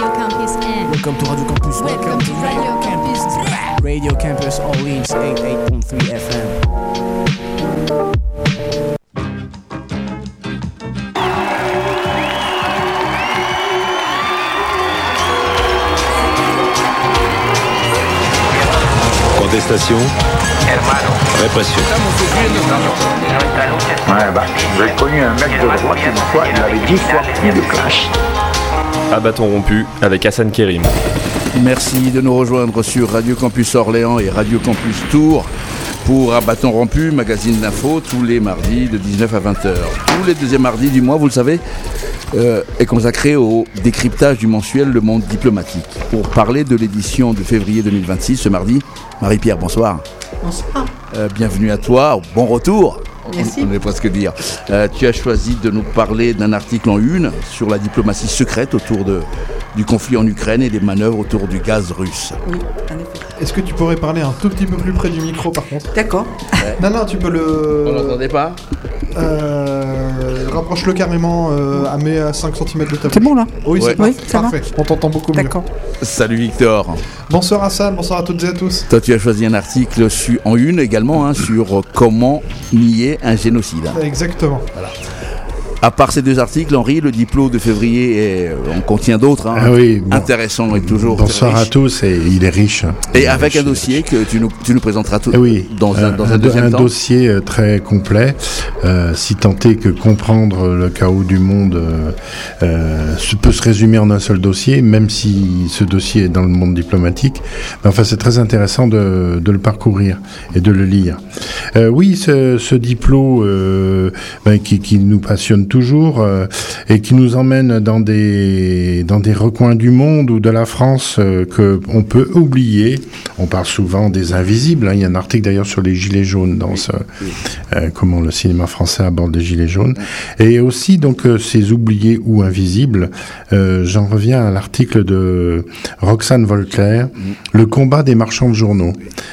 Radio Campus and Welcome to Radio Campus. welcome to Radio Campus. Radio Campus Orleans 88.3 FM. Contestation, répression. J'ai connu un mec de droite une fois, il avait 10 fois plus de clash. À bâton rompu avec Hassan Kérim. Merci de nous rejoindre sur Radio Campus Orléans et Radio Campus Tours pour À bâton rompu, magazine d'info, tous les mardis de 19 à 20h. Tous les deuxièmes mardis du mois, vous le savez, est consacré au décryptage du mensuel Le Monde diplomatique. Pour parler de l'édition de février 2026, ce mardi, Marie-Pierre, bonsoir. Bonsoir. Bienvenue à toi, bon retour. Merci. On est presque dire. Tu as choisi de nous parler d'un article en une sur la diplomatie secrète autour du conflit en Ukraine et des manœuvres autour du gaz russe. Oui, en effet. Est-ce que tu pourrais parler un tout petit peu plus près du micro par contre ? D'accord. Non, tu peux On le... n'entendait pas ? Rapproche-le carrément à 5 cm de ta bouche. C'est bon là ? Oui, Ouais. c'est Oui, ça va. parfait. On t'entend beaucoup mieux. D'accord. Salut Victor. Bonsoir Hassan, bonsoir à toutes et à tous. Toi, tu as choisi un article en une également sur comment nier un génocide. Exactement. À part ces deux articles, Henri, le diplôme de février, on contient d'autres, Ah oui, bon. intéressants et toujours Bonsoir très à riches. tous, et il est riche. Et avec un dossier que tu nous présenteras tout Oui, dans un deuxième temps. dossier très complet, si tant est que comprendre le chaos du monde peut se résumer en un seul dossier, même si ce dossier est dans le monde diplomatique. Mais enfin, c'est très intéressant de le parcourir et de le lire. Oui, ce diplôme qui nous passionne toujours et qui nous emmène dans des recoins du monde ou de la France que on peut oublier. On parle souvent des invisibles. Il y a un article d'ailleurs sur les gilets jaunes dans comment le cinéma français aborde les gilets jaunes. Et aussi donc ces oubliés ou invisibles. J'en reviens à l'article de Roxane Volclair, Le combat des marchands de journaux.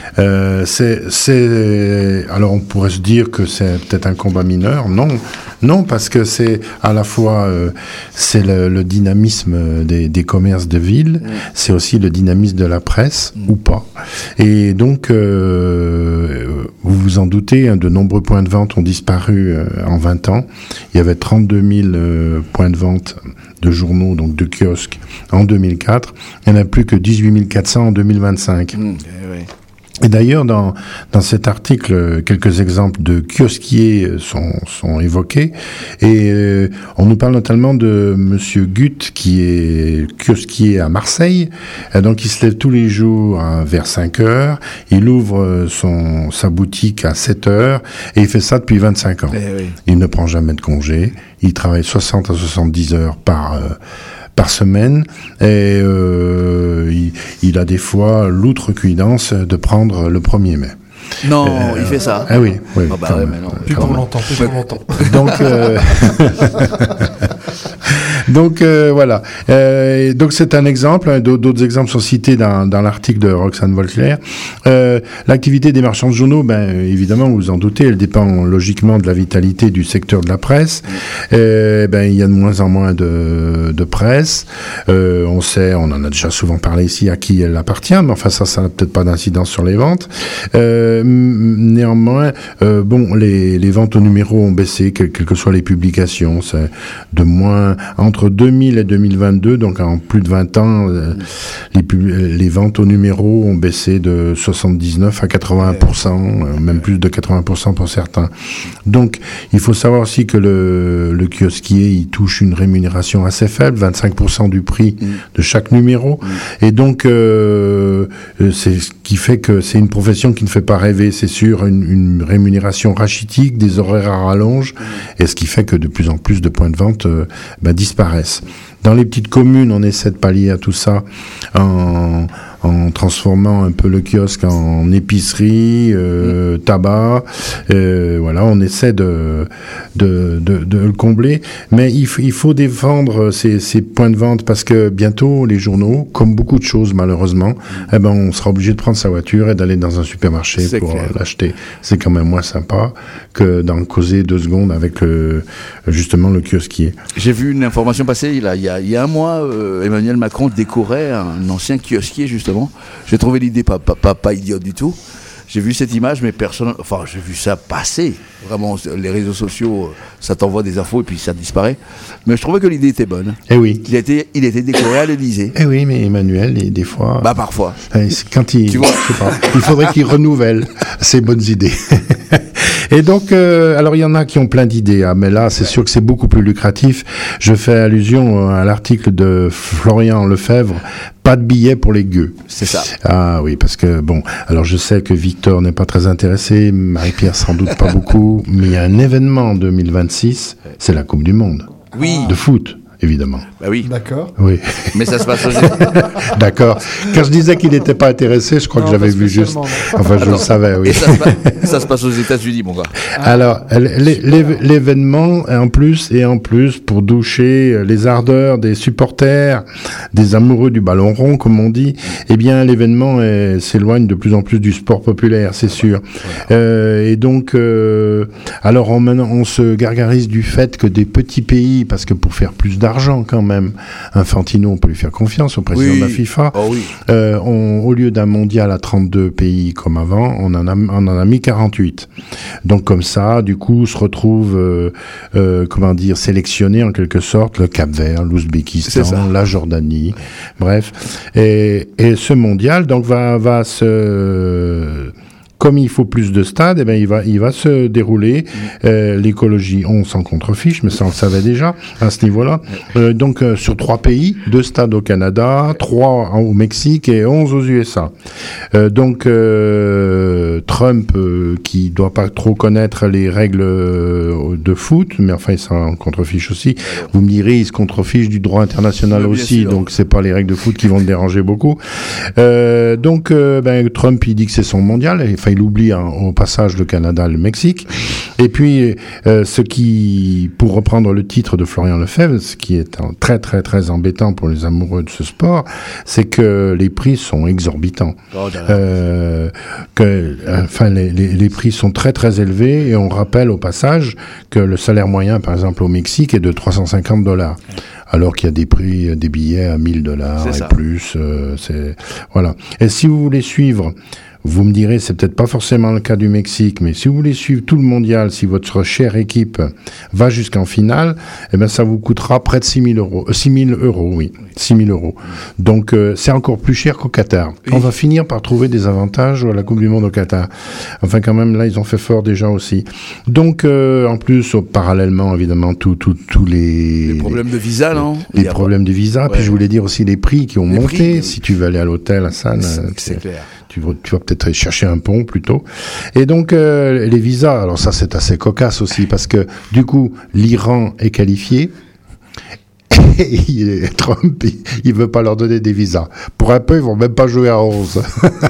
Alors on pourrait se dire que c'est peut-être un combat mineur. Non, parce que c'est à la fois c'est le dynamisme des commerces de ville, c'est aussi le dynamisme de la presse, ou pas. Et donc, vous vous en doutez, de nombreux points de vente ont disparu en 20 ans. Il y avait 32 000 points de vente de journaux, donc de kiosques, en 2004. Il n'y en a plus que 18 400 en 2025. Et d'ailleurs, dans cet article, quelques exemples de kiosquiers sont évoqués. Et on nous parle notamment de Monsieur Gutt, qui est kiosquier à Marseille. Et donc, il se lève tous les jours vers 5 heures. Il ouvre sa boutique à 7 heures. Et il fait ça depuis 25 ans. Il ne prend jamais de congé. Il travaille 60 à 70 heures par semaine, et il a des fois l'outrecuidance de prendre le 1er mai. Non, il fait ça. Ah oui. Ah bah ouais, mais non. Plus pour longtemps. Donc voilà. Donc c'est un exemple. D'autres exemples sont cités dans l'article de Roxane Volclair. L'activité des marchands de journaux, évidemment, vous vous en doutez, elle dépend logiquement de la vitalité du secteur de la presse. Il y a de moins en moins de presse. On sait, on en a déjà souvent parlé ici, à qui elle appartient, mais enfin ça n'a peut-être pas d'incidence sur les ventes. Néanmoins, les ventes au numéro ont baissé, quelles que soient les publications. C'est de moins entre 2000 et 2022, donc en plus de 20 ans, les ventes au numéro ont baissé de 79 à 80%, même plus de 80% pour certains. Donc, il faut savoir aussi que le kiosquier, il touche une rémunération assez faible, 25% du prix de chaque numéro. Et donc, c'est ce qui fait que c'est une profession qui ne fait pas rêver, c'est sûr, une rémunération rachitique, des horaires à rallonge, et ce qui fait que de plus en plus de points de vente disparaissent. Dans les petites communes, on essaie de pallier à tout ça en en transformant un peu le kiosque en épicerie, tabac. Voilà, on essaie de le combler, mais il faut défendre ces points de vente parce que bientôt les journaux, comme beaucoup de choses malheureusement, on sera obligé de prendre sa voiture et d'aller dans un supermarché pour l'acheter. C'est quand même moins sympa que d'en causer 2 secondes avec justement le kiosquier. J'ai vu une information passer il y a un mois, Emmanuel Macron décorait un ancien kiosquier justement. J'ai trouvé l'idée pas idiote du tout. J'ai vu cette image, mais j'ai vu ça passer. Vraiment, les réseaux sociaux, ça t'envoie des infos et puis ça disparaît. Mais je trouvais que l'idée était bonne. Eh oui. Il était décoré à l'Élysée. Eh oui, mais Emmanuel, des fois. Parfois. Quand il faudrait qu'il renouvelle ses bonnes idées. Et donc, alors il y en a qui ont plein d'idées, mais là, c'est sûr que c'est beaucoup plus lucratif. Je fais allusion à l'article de Florian Lefebvre. Pas de billets pour les gueux. C'est ça. Ah oui, parce que alors je sais que Victor n'est pas très intéressé, Marie-Pierre sans doute pas beaucoup, mais il y a un événement en 2026, c'est la Coupe du Monde. Oui. De foot, évidemment. Bah oui. D'accord. Oui. Mais ça se passe aux États-Unis. D'accord. Quand je disais qu'il n'était pas intéressé, je crois que j'avais vu juste. Enfin, je le savais, oui. Et ça se passe aux États-Unis, mon gars. Alors, l'événement, en plus, pour doucher les ardeurs des supporters, des amoureux du ballon rond, comme on dit, eh bien, l'événement s'éloigne de plus en plus du sport populaire, c'est sûr. Et donc, alors, maintenant, on se gargarise du fait que des petits pays, parce que pour faire plus d'argent quand même, Infantino, on peut lui faire confiance, au président de la FIFA. Oh oui. Au lieu d'un mondial à 32 pays comme avant, on en a mis 48. Donc comme ça, du coup, se retrouve, sélectionné en quelque sorte le Cap-Vert, l'Ouzbékistan, la Jordanie, bref. Et ce mondial, donc, va se... Comme il faut plus de stades, eh ben il va se dérouler. L'écologie, on s'en contrefiche, mais ça on le savait déjà à ce niveau-là. Donc sur 3 pays, 2 stades au Canada, 3 au Mexique et 11 aux USA. Donc Trump, qui doit pas trop connaître les règles de foot, mais enfin il s'en contrefiche aussi. Vous me direz, il se contrefiche du droit international aussi, donc c'est pas les règles de foot qui vont le déranger beaucoup. Donc Trump, il dit que c'est son mondial. Enfin, il oublie au passage le Canada, le Mexique. Et puis, pour reprendre le titre de Florian Lefebvre, ce qui est très très très embêtant pour les amoureux de ce sport, c'est que les prix sont exorbitants. Les prix sont très très élevés, et on rappelle au passage que le salaire moyen, par exemple au Mexique, est de $350. Alors qu'il y a des prix, des billets à $1000 et plus. Voilà. Et si vous voulez suivre, vous me direz, c'est peut-être pas forcément le cas du Mexique, mais si vous voulez suivre tout le mondial, si votre chère équipe va jusqu'en finale, eh ben, ça vous coûtera près de 6 000 euros, oui. 6 000 euros. Donc, c'est encore plus cher qu'au Qatar. Oui. On va finir par trouver des avantages à la Coupe du Monde au Qatar. Enfin, quand même, là, ils ont fait fort déjà aussi. Donc, en plus, parallèlement, évidemment, tous les problèmes de visa, non? Les problèmes de visa. Ouais. Puis, je voulais dire aussi les prix qui ont monté. Si tu veux aller à l'hôtel, Hassan, c'est clair. Tu vas peut-être chercher un pont plutôt. Et donc, les visas, alors ça c'est assez cocasse aussi, parce que du coup, l'Iran est qualifié, et Trump, il veut pas leur donner des visas. Pour un peu, ils vont même pas jouer à 11.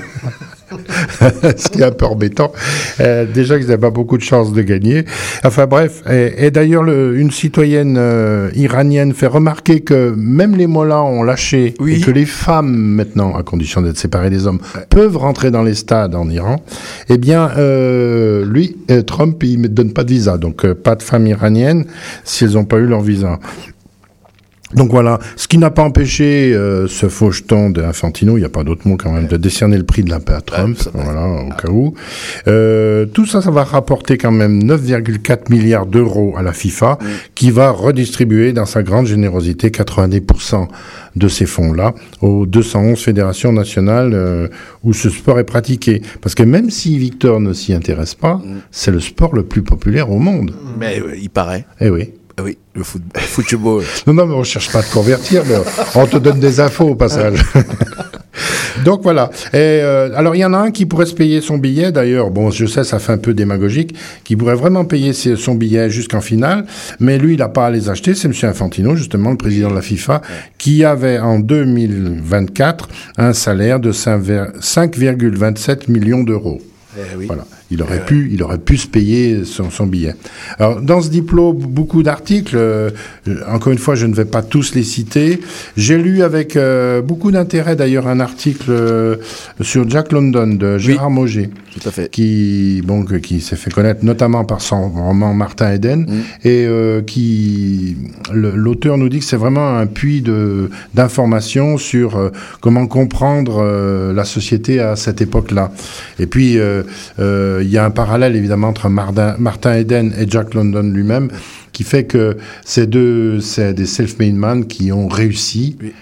Ce qui est un peu embêtant. Déjà qu'ils n'avaient pas beaucoup de chances de gagner. Enfin bref, et d'ailleurs une citoyenne iranienne fait remarquer que même les mollahs ont lâché, et que les femmes maintenant, à condition d'être séparées des hommes, peuvent rentrer dans les stades en Iran. Eh bien, Trump, il ne donne pas de visa, donc pas de femmes iraniennes si elles n'ont pas eu leur visa. Donc voilà, ce qui n'a pas empêché ce faucheton d'Infantino, il n'y a pas d'autre mot quand même, de décerner le prix de la paix à Trump, voilà, au cas où. Tout ça, ça va rapporter quand même 9,4 milliards d'euros à la FIFA, qui va redistribuer dans sa grande générosité 90% de ces fonds-là aux 211 fédérations nationales où ce sport est pratiqué. Parce que même si Victor ne s'y intéresse pas, c'est le sport le plus populaire au monde. Mais il paraît. Eh oui. Oui, le football. Non, mais on cherche pas à te convertir, mais on te donne des infos au passage. Donc voilà. Et alors il y en a un qui pourrait se payer son billet. D'ailleurs, bon, je sais, ça fait un peu démagogique, qui pourrait vraiment payer son billet jusqu'en finale, mais lui, il n'a pas à les acheter. C'est M. Infantino, justement, le président de la FIFA, qui avait en 2024 un salaire de 5,27 millions d'euros. Oui. Voilà. Il aurait pu se payer son billet. Alors, dans ce diplôme, beaucoup d'articles. Encore une fois, je ne vais pas tous les citer. J'ai lu avec beaucoup d'intérêt, d'ailleurs, un article sur Jack London de Gérard Mauger. Tout à fait. Qui s'est fait connaître notamment par son roman Martin Eden, et l'auteur nous dit que c'est vraiment un puits d'informations sur comment comprendre la société à cette époque-là. Et puis, il y a un parallèle évidemment entre Martin Eden et Jack London lui-même, qui fait que c'est des self-made men qui ont réussi. Oui.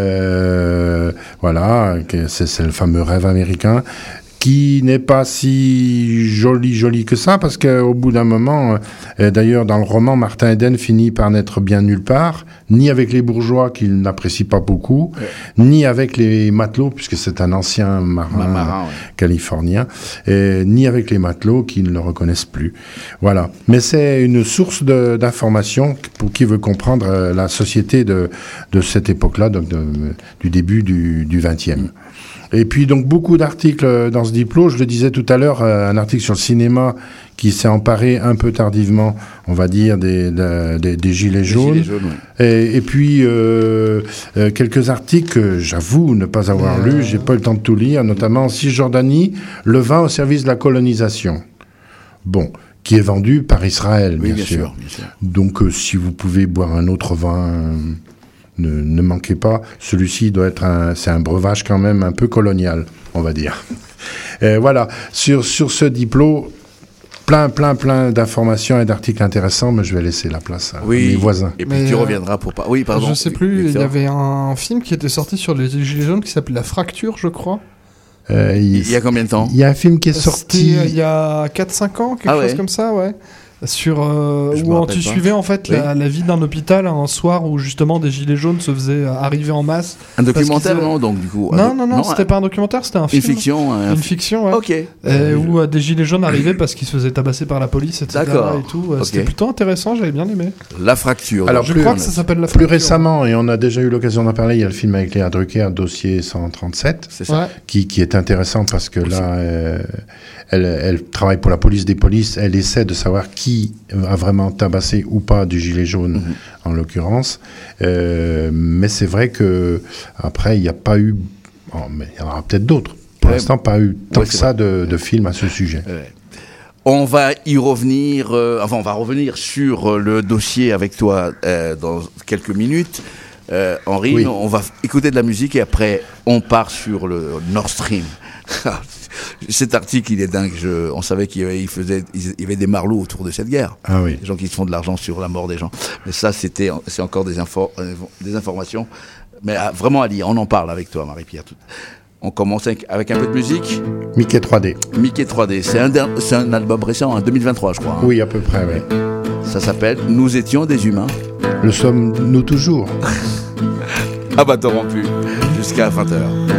Voilà, c'est le fameux rêve américain, qui n'est pas si joli que ça, parce qu'au bout d'un moment, d'ailleurs dans le roman, Martin Eden finit par n'être bien nulle part, ni avec les bourgeois qu'il n'apprécie pas beaucoup, ni avec les matelots, puisque c'est un ancien marin californien, ni avec les matelots qui ne le reconnaissent plus. Voilà. Mais c'est une source d'information pour qui veut comprendre la société de cette époque-là, donc du début du XXe. Et puis donc beaucoup d'articles dans ce diplôme. Je le disais tout à l'heure, un article sur le cinéma qui s'est emparé un peu tardivement, on va dire, des Gilets jaunes. Gilets jaunes, oui. Et puis quelques articles que j'avoue ne pas avoir lus, j'ai pas eu le temps de tout lire, notamment en Cisjordanie, le vin au service de la colonisation. Bon, qui est vendu par Israël, bien sûr. Donc si vous pouvez boire un autre vin... Ne manquez pas, celui-ci c'est un breuvage quand même un peu colonial, on va dire. Voilà, sur ce diplôme, plein d'informations et d'articles intéressants, mais je vais laisser la place à mes voisins. Et puis tu reviendras pour pas. Oui, pardon. Je sais plus, il y avait un film qui était sorti sur les Gilets jaunes qui s'appelait La Fracture, je crois. Il y a combien de temps ? Il y a un film qui est sorti... il y a 4-5 ans, quelque chose comme ça, ouais. Où tu suivais en fait la vie d'un hôpital un soir où justement des gilets jaunes se faisaient arriver en masse. Un documentaire, non, donc du coup. Non, c'était pas un documentaire, c'était un film. Une fiction, ouais. Ok. Où des gilets jaunes arrivaient parce qu'ils se faisaient tabasser par la police, etc. D'accord. Et tout. C'était plutôt intéressant, j'avais bien aimé. La Fracture. Alors je crois que ça s'appelle La Fracture. Plus récemment, et on a déjà eu l'occasion d'en parler, il y a le film avec Léa Drucker, Dossier 137, c'est ça. Qui est intéressant parce que là, elle travaille pour la police des polices, elle essaie de savoir qui a vraiment tabassé ou pas du gilet jaune, en l'occurrence. Mais c'est vrai que après, il n'y a pas eu... mais il y en aura peut-être d'autres. Pour l'instant, pas eu tant que ça de films à ce sujet. On va y revenir... on va revenir sur le dossier avec toi dans quelques minutes. Henri, on va écouter de la musique et après, on part sur le Nord Stream. Cet article, il est dingue. On savait qu'il y avait des marlots autour de cette guerre. Ah oui. Des gens qui se font de l'argent sur la mort des gens. Mais ça, c'est encore des informations. Mais vraiment, Ali, on en parle avec toi, Marie-Pierre. On commence avec un peu de musique. Mickey 3D. Mickey 3D. C'est un album récent, en 2023, je crois. Hein. Oui, à peu près, oui. Ça s'appelle « Nous étions des humains ». Le sommes-nous toujours. Ah bah, t'en rompu. Jusqu'à 20h.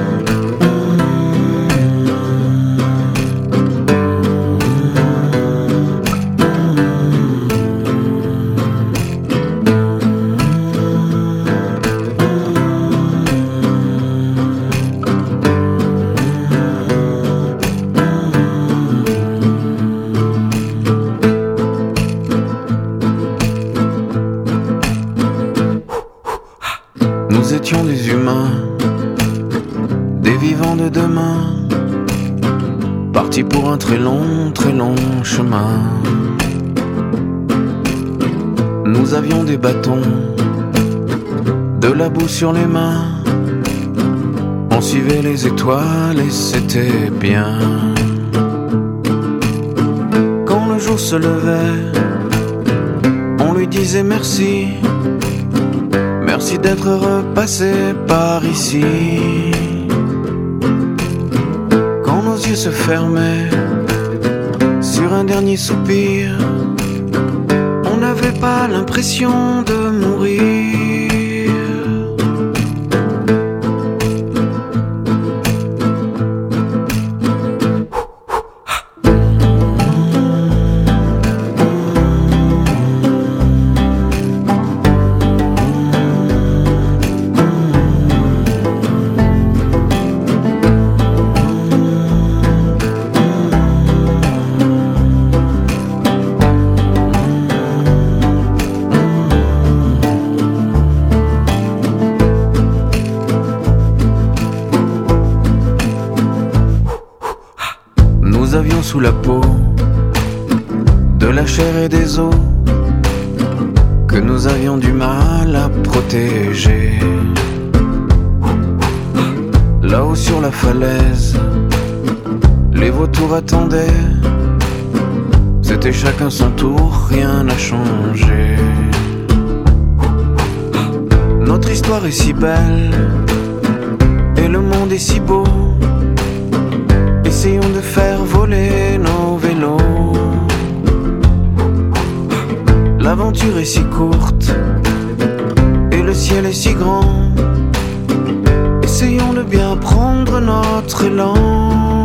Nous étions des humains, des vivants de demain, partis pour un très long chemin. Nous avions des bâtons, de la boue sur les mains, on suivait les étoiles et c'était bien. Quand le jour se levait, on lui disait merci. Merci d'être repassé par ici. Quand nos yeux se fermaient sur un dernier soupir, on n'avait pas l'impression de mourir. sous la peau de la chair et des os que nous avions du mal à protéger. Là-haut sur la falaise, les vautours attendaient. C'était chacun son tour, rien n'a changé. Notre histoire est si belle et le monde est si beau. Essayons de faire voler nos vélos. L'aventure est si courte et le ciel est si grand. Essayons de bien prendre notre élan.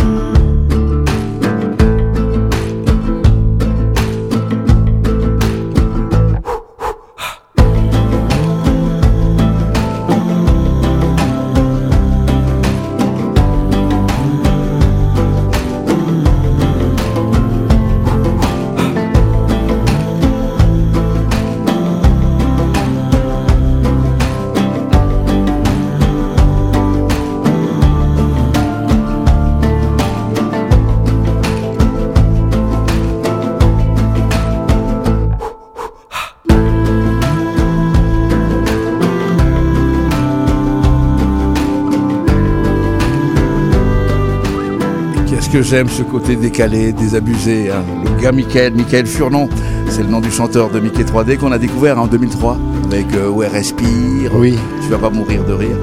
Que j'aime ce côté décalé, désabusé. Hein. Le gars Michael Furnon, c'est le nom du chanteur de Mickey 3D qu'on a découvert en 2003 avec Ouais Respire, oui. Tu vas pas mourir de rire.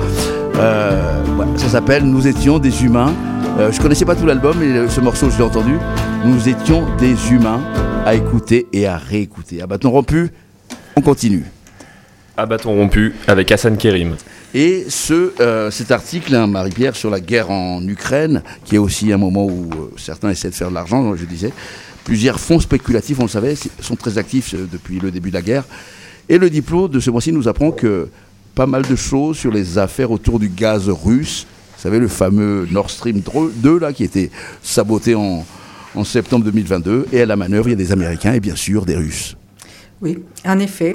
Ça s'appelle Nous étions des humains. Je connaissais pas tout l'album, mais ce morceau je l'ai entendu. Nous étions des humains à écouter et à réécouter. À bâton rompu, on continue. À bâton rompu avec Hassan Kérim. Et cet article, hein, Marie-Pierre, sur la guerre en Ukraine, qui est aussi un moment où certains essaient de faire de l'argent, comme je disais. Plusieurs fonds spéculatifs, on le savait, sont très actifs depuis le début de la guerre. Et le diplôme de ce mois-ci nous apprend que pas mal de choses sur les affaires autour du gaz russe. Vous savez, le fameux Nord Stream 2, là, qui était saboté en septembre 2022. Et à la manœuvre, il y a des Américains et bien sûr des Russes. Oui, en effet.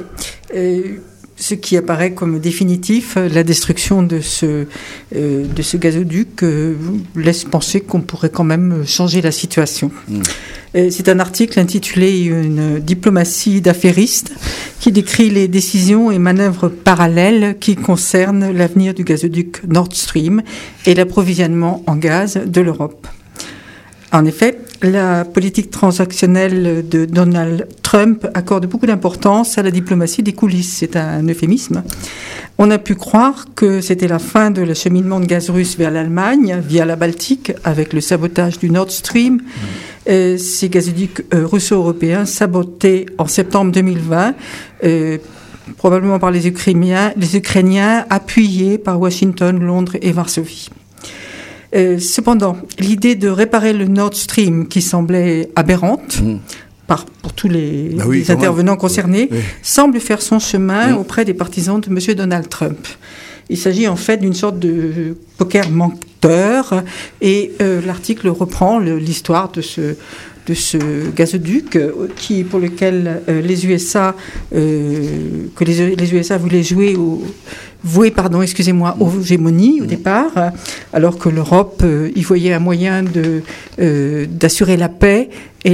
Ce qui apparaît comme définitif, la destruction de ce gazoduc laisse penser qu'on pourrait quand même changer la situation. C'est un article intitulé « Une diplomatie d'affaires qui décrit les décisions et manœuvres parallèles qui concernent l'avenir du gazoduc Nord Stream et l'approvisionnement en gaz de l'Europe ». En effet, la politique transactionnelle de Donald Trump accorde beaucoup d'importance à la diplomatie des coulisses. C'est un euphémisme. On a pu croire que c'était la fin de l'acheminement de gaz russe vers l'Allemagne via la Baltique avec le sabotage du Nord Stream. Ces gazoducs russo-européens sabotés en septembre 2020, probablement par les Ukrainiens appuyés par Washington, Londres et Varsovie. Cependant, l'idée de réparer le Nord Stream, qui semblait aberrante pour tous les intervenants concernés, semble faire son chemin auprès des partisans de M. Donald Trump. Il s'agit en fait d'une sorte de poker menteur, et l'article reprend l'histoire de ce gazoduc pour lequel les USA voulaient vouer aux gémonies au départ, alors que l'Europe y voyait un moyen d'assurer la paix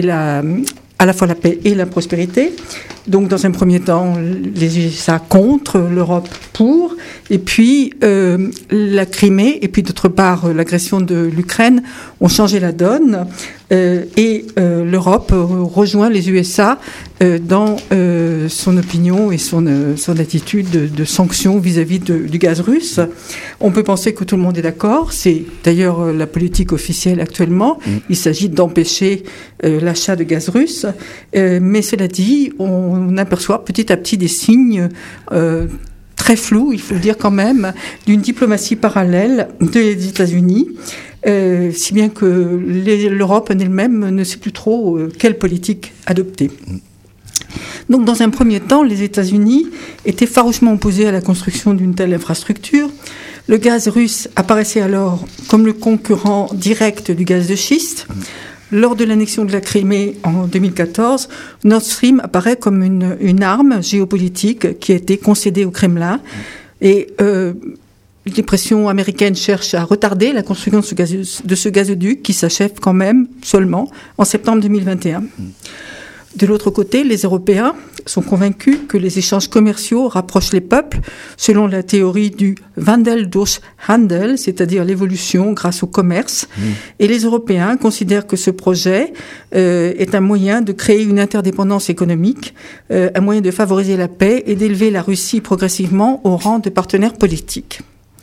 à la fois la paix et la prospérité. Donc, dans un premier temps, les USA contre, l'Europe pour, et puis la Crimée, et puis d'autre part l'agression de l'Ukraine ont changé la donne, et l'Europe rejoint les USA dans son opinion et son attitude de sanctions vis-à-vis du gaz russe. On peut penser que tout le monde est d'accord, c'est d'ailleurs la politique officielle actuellement. Il s'agit d'empêcher l'achat de gaz russe, mais cela dit, on aperçoit petit à petit des signes très flous, il faut le dire quand même, d'une diplomatie parallèle des États-Unis, si bien que l'Europe en elle-même ne sait plus trop quelle politique adopter. Donc, dans un premier temps, les États-Unis étaient farouchement opposés à la construction d'une telle infrastructure. Le gaz russe apparaissait alors comme le concurrent direct du gaz de schiste. Lors de l'annexion de la Crimée en 2014, Nord Stream apparaît comme une arme géopolitique qui a été concédée au Kremlin. Et les pressions américaines cherchent à retarder la construction de ce gazoduc qui s'achève quand même seulement en septembre 2021. De l'autre côté, les Européens sont convaincus que les échanges commerciaux rapprochent les peuples selon la théorie du Wandel durch Handel, c'est-à-dire l'évolution grâce au commerce. Et les Européens considèrent que ce projet est un moyen de créer une interdépendance économique, un moyen de favoriser la paix et d'élever la Russie progressivement au rang de partenaire politique.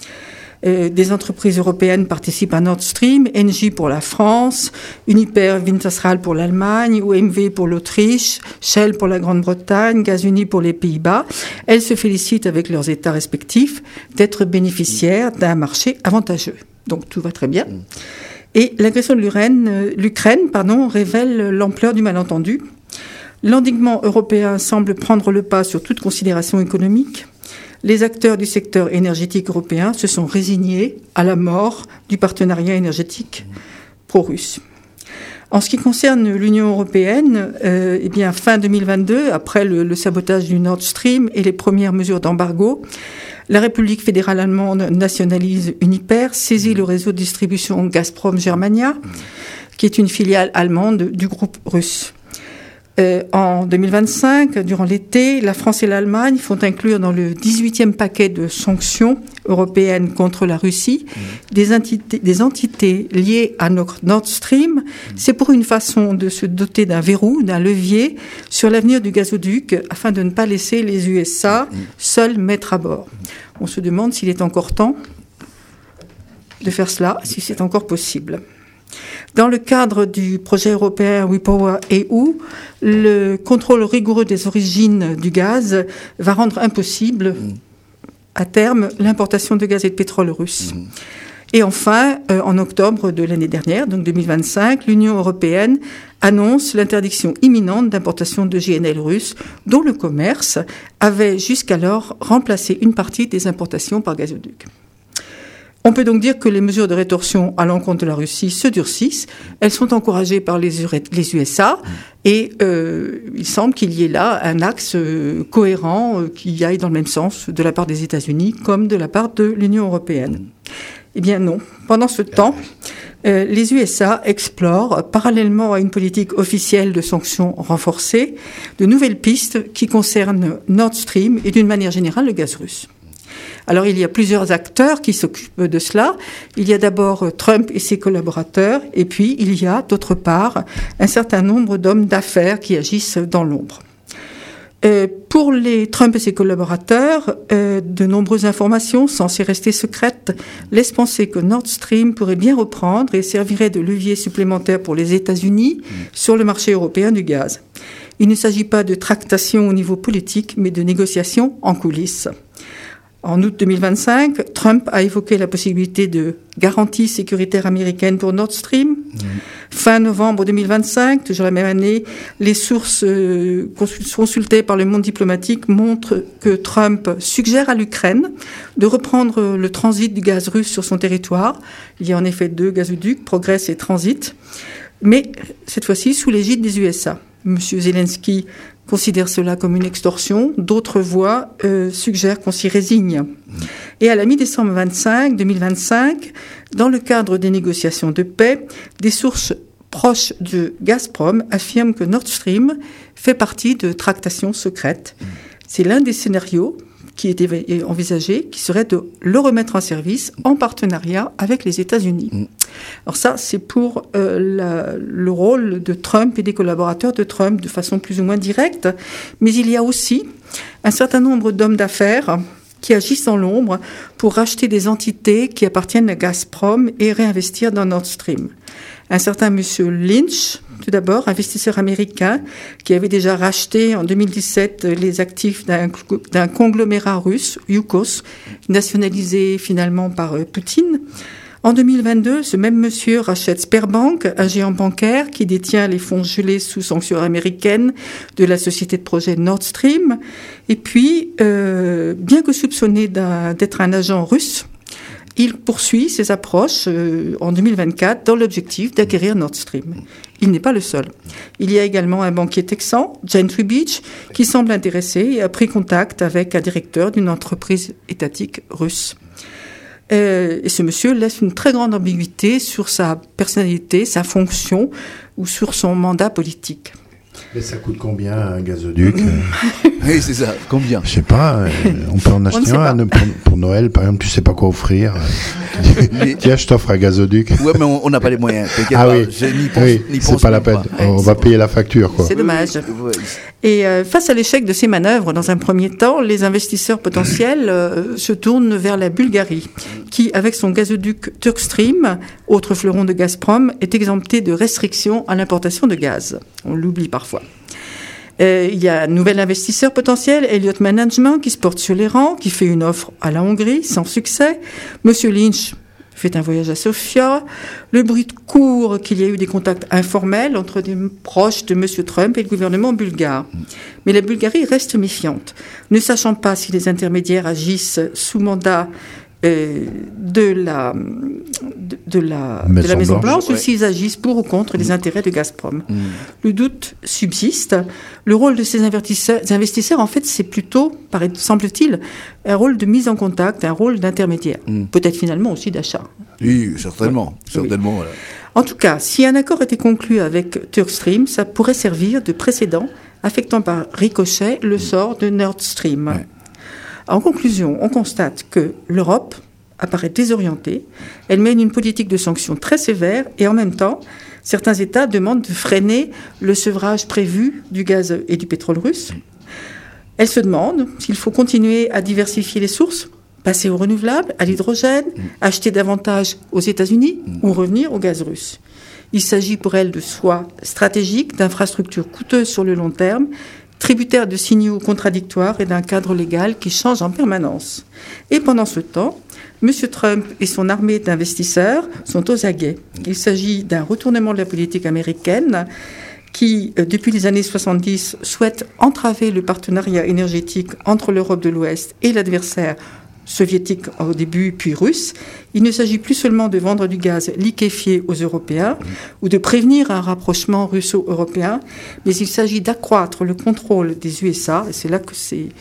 Des entreprises européennes participent à Nord Stream, Engie pour la France, Uniper Wintershall pour l'Allemagne, OMV pour l'Autriche, Shell pour la Grande-Bretagne, Gazuni pour les Pays-Bas. Elles se félicitent avec leurs États respectifs d'être bénéficiaires d'un marché avantageux. Donc tout va très bien. Et l'agression de l'Ukraine révèle l'ampleur du malentendu. L'endiguement européen semble prendre le pas sur toute considération économique. Les acteurs du secteur énergétique européen se sont résignés à la mort du partenariat énergétique pro-russe. En ce qui concerne l'Union européenne, fin 2022, après le sabotage du Nord Stream et les premières mesures d'embargo, la République fédérale allemande nationalise Uniper, saisit le réseau de distribution Gazprom Germania, qui est une filiale allemande du groupe russe. En 2025, durant l'été, la France et l'Allemagne font inclure dans le 18e paquet de sanctions européennes contre la Russie des entités liées à Nord Stream. C'est pour une façon de se doter d'un verrou, d'un levier sur l'avenir du gazoduc afin de ne pas laisser les USA seuls mettre à bord. On se demande s'il est encore temps de faire cela, si c'est encore possible. Dans le cadre du projet européen RePowerEU, le contrôle rigoureux des origines du gaz va rendre impossible, à terme, l'importation de gaz et de pétrole russe. Et enfin, en octobre de l'année dernière, donc 2025, l'Union européenne annonce l'interdiction imminente d'importation de GNL russe, dont le commerce avait jusqu'alors remplacé une partie des importations par gazoduc. On peut donc dire que les mesures de rétorsion à l'encontre de la Russie se durcissent. Elles sont encouragées par les USA et il semble qu'il y ait là un axe cohérent qui aille dans le même sens de la part des États-Unis comme de la part de l'Union européenne. Eh bien non. Pendant ce temps, les USA explorent, parallèlement à une politique officielle de sanctions renforcées, de nouvelles pistes qui concernent Nord Stream et d'une manière générale le gaz russe. Alors, il y a plusieurs acteurs qui s'occupent de cela. Il y a d'abord Trump et ses collaborateurs, et puis il y a, d'autre part, un certain nombre d'hommes d'affaires qui agissent dans l'ombre. Pour les Trump et ses collaborateurs, de nombreuses informations censées rester secrètes laissent penser que Nord Stream pourrait bien reprendre et servirait de levier supplémentaire pour les États-Unis sur le marché européen du gaz. Il ne s'agit pas de tractation au niveau politique, mais de négociations en coulisses. En août 2025, Trump a évoqué la possibilité de garanties sécuritaires américaines pour Nord Stream. Fin novembre 2025, toujours la même année, les sources consultées par le monde diplomatique montrent que Trump suggère à l'Ukraine de reprendre le transit du gaz russe sur son territoire. Il y a en effet 2 gazoducs, Progress et Transit, mais cette fois-ci sous l'égide des USA. Monsieur Zelensky considère cela comme une extorsion. D'autres voix suggèrent qu'on s'y résigne. Et à la mi-décembre 2025, dans le cadre des négociations de paix, des sources proches de Gazprom affirment que Nord Stream fait partie de tractations secrètes. C'est l'un des scénarios qui était envisagé, qui serait de le remettre en service en partenariat avec les États-Unis. Alors ça, c'est pour le rôle de Trump et des collaborateurs de Trump de façon plus ou moins directe. Mais il y a aussi un certain nombre d'hommes d'affaires qui agissent dans l'ombre pour racheter des entités qui appartiennent à Gazprom et réinvestir dans Nord Stream. Un certain monsieur Lynch, tout d'abord, investisseur américain, qui avait déjà racheté en 2017 les actifs d'un conglomérat russe, Yukos, nationalisé finalement par Poutine. En 2022, ce même monsieur rachète Sberbank, un géant bancaire qui détient les fonds gelés sous sanctions américaines de la société de projet Nord Stream. Et puis, bien que soupçonné d'être un agent russe, il poursuit ses approches en 2024 dans l'objectif d'acquérir Nord Stream. Il n'est pas le seul. Il y a également un banquier texan, Gentry Beach, qui semble intéressé et a pris contact avec un directeur d'une entreprise étatique russe. Et ce monsieur laisse une très grande ambiguïté sur sa personnalité, sa fonction ou sur son mandat politique. Mais ça coûte combien un gazoduc? Oui, c'est ça. Combien? Je sais pas. On peut en acheter un pour Noël, par exemple. Tu sais pas quoi offrir. Tiens, je t'offre un gazoduc. Ouais, mais on n'a pas les moyens. Ah oui. C'est pas la peine. On va payer la facture, quoi. C'est dommage. Et face à l'échec de ces manœuvres, dans un premier temps, les investisseurs potentiels se tournent vers la Bulgarie, qui, avec son gazoduc Turkstream, autre fleuron de Gazprom, est exempté de restrictions à l'importation de gaz. On l'oublie parfois. Il y a un nouvel investisseur potentiel, Elliott Management, qui se porte sur les rangs, qui fait une offre à la Hongrie, sans succès. Monsieur Lynch fait un voyage à Sofia. Le bruit court qu'il y a eu des contacts informels entre des proches de monsieur Trump et le gouvernement bulgare. Mais la Bulgarie reste méfiante, ne sachant pas si les intermédiaires agissent sous mandat de la Maison-Blanche ou s'ils agissent pour ou contre les intérêts de Gazprom. Le doute subsiste. Le rôle de ces investisseurs, en fait, c'est plutôt, semble-t-il, un rôle de mise en contact, un rôle d'intermédiaire. Peut-être finalement aussi d'achat. Oui, certainement. Oui. Voilà. En tout cas, si un accord était conclu avec Turkstream, ça pourrait servir de précédent, affectant par ricochet le sort de Nord Stream. Ouais. En conclusion, on constate que l'Europe apparaît désorientée, elle mène une politique de sanctions très sévère et en même temps, certains États demandent de freiner le sevrage prévu du gaz et du pétrole russe. Elle se demande s'il faut continuer à diversifier les sources, passer aux renouvelables, à l'hydrogène, acheter davantage aux États-Unis ou revenir au gaz russe. Il s'agit pour elle de choix stratégiques, d'infrastructures coûteuses sur le long terme, tributaire de signaux contradictoires et d'un cadre légal qui change en permanence. Et pendant ce temps, M. Trump et son armée d'investisseurs sont aux aguets. Il s'agit d'un retournement de la politique américaine qui, depuis les années 70, souhaite entraver le partenariat énergétique entre l'Europe de l'Ouest et l'adversaire soviétique au début, puis russe. Il ne s'agit plus seulement de vendre du gaz liquéfié aux Européens ou de prévenir un rapprochement russo-européen, mais il s'agit d'accroître le contrôle des USA, et c'est là que c'est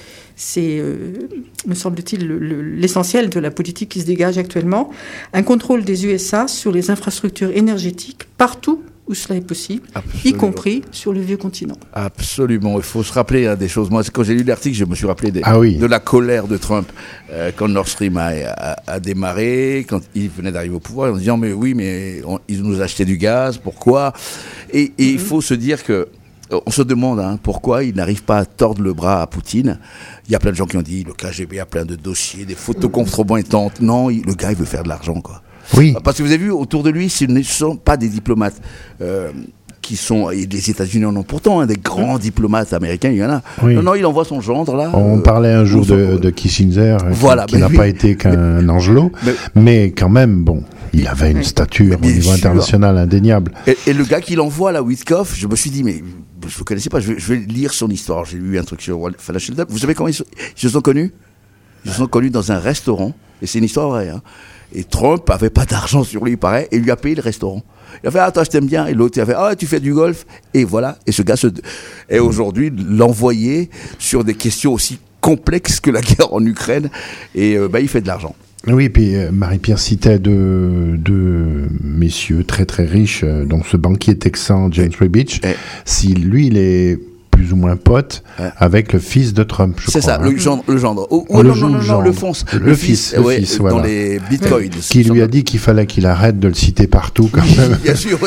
me semble-t-il, l'essentiel de la politique qui se dégage actuellement, un contrôle des USA sur les infrastructures énergétiques partout où cela est possible, y compris sur le vieux continent. Absolument. Il faut se rappeler des choses. Moi, quand j'ai lu l'article, je me suis rappelé de la colère de Trump quand Nord Stream a démarré, quand il venait d'arriver au pouvoir, en disant mais oui, mais ils nous achetaient du gaz, pourquoi ? Et il faut se dire que on se demande pourquoi il n'arrive pas à tordre le bras à Poutine. Il y a plein de gens qui ont dit le KGB a plein de dossiers, des photos compromettantes. Non, le gars il veut faire de l'argent, quoi. Oui. Parce que vous avez vu, autour de lui, ce ne sont pas des diplomates qui sont... Et les États-Unis en ont pourtant, des grands diplomates américains, il y en a. Oui. Non, il envoie son gendre, là. On parlait un jour de Kissinger, qui n'a pas été qu'un angelot, mais quand même, bon, il avait une stature au niveau international indéniable. Et le gars qui l'envoie, là, Witkoff, je me suis dit, mais je ne connaissais pas, je vais lire son histoire. J'ai lu un truc sur Financial Times. Vous savez comment ils se sont connus ? Ils se sont connus dans un restaurant, et c'est une histoire vraie, Et Trump avait pas d'argent sur lui, il paraît, et il lui a payé le restaurant. Il a fait, toi, je t'aime bien. Et l'autre, il a fait, tu fais du golf. Et voilà. Et ce gars est aujourd'hui l'envoyé sur des questions aussi complexes que la guerre en Ukraine. Et il fait de l'argent. Oui, puis Marie-Pierre citait deux messieurs très très riches, donc ce banquier texan, James Ribich, si lui, il est plus ou moins pote avec le fils de Trump, je crois. C'est ça, le gendre. Non, le fils, voilà. Dans les bitcoins. Qui lui a dit qu'il fallait qu'il arrête de le citer partout, quand même. Bien sûr.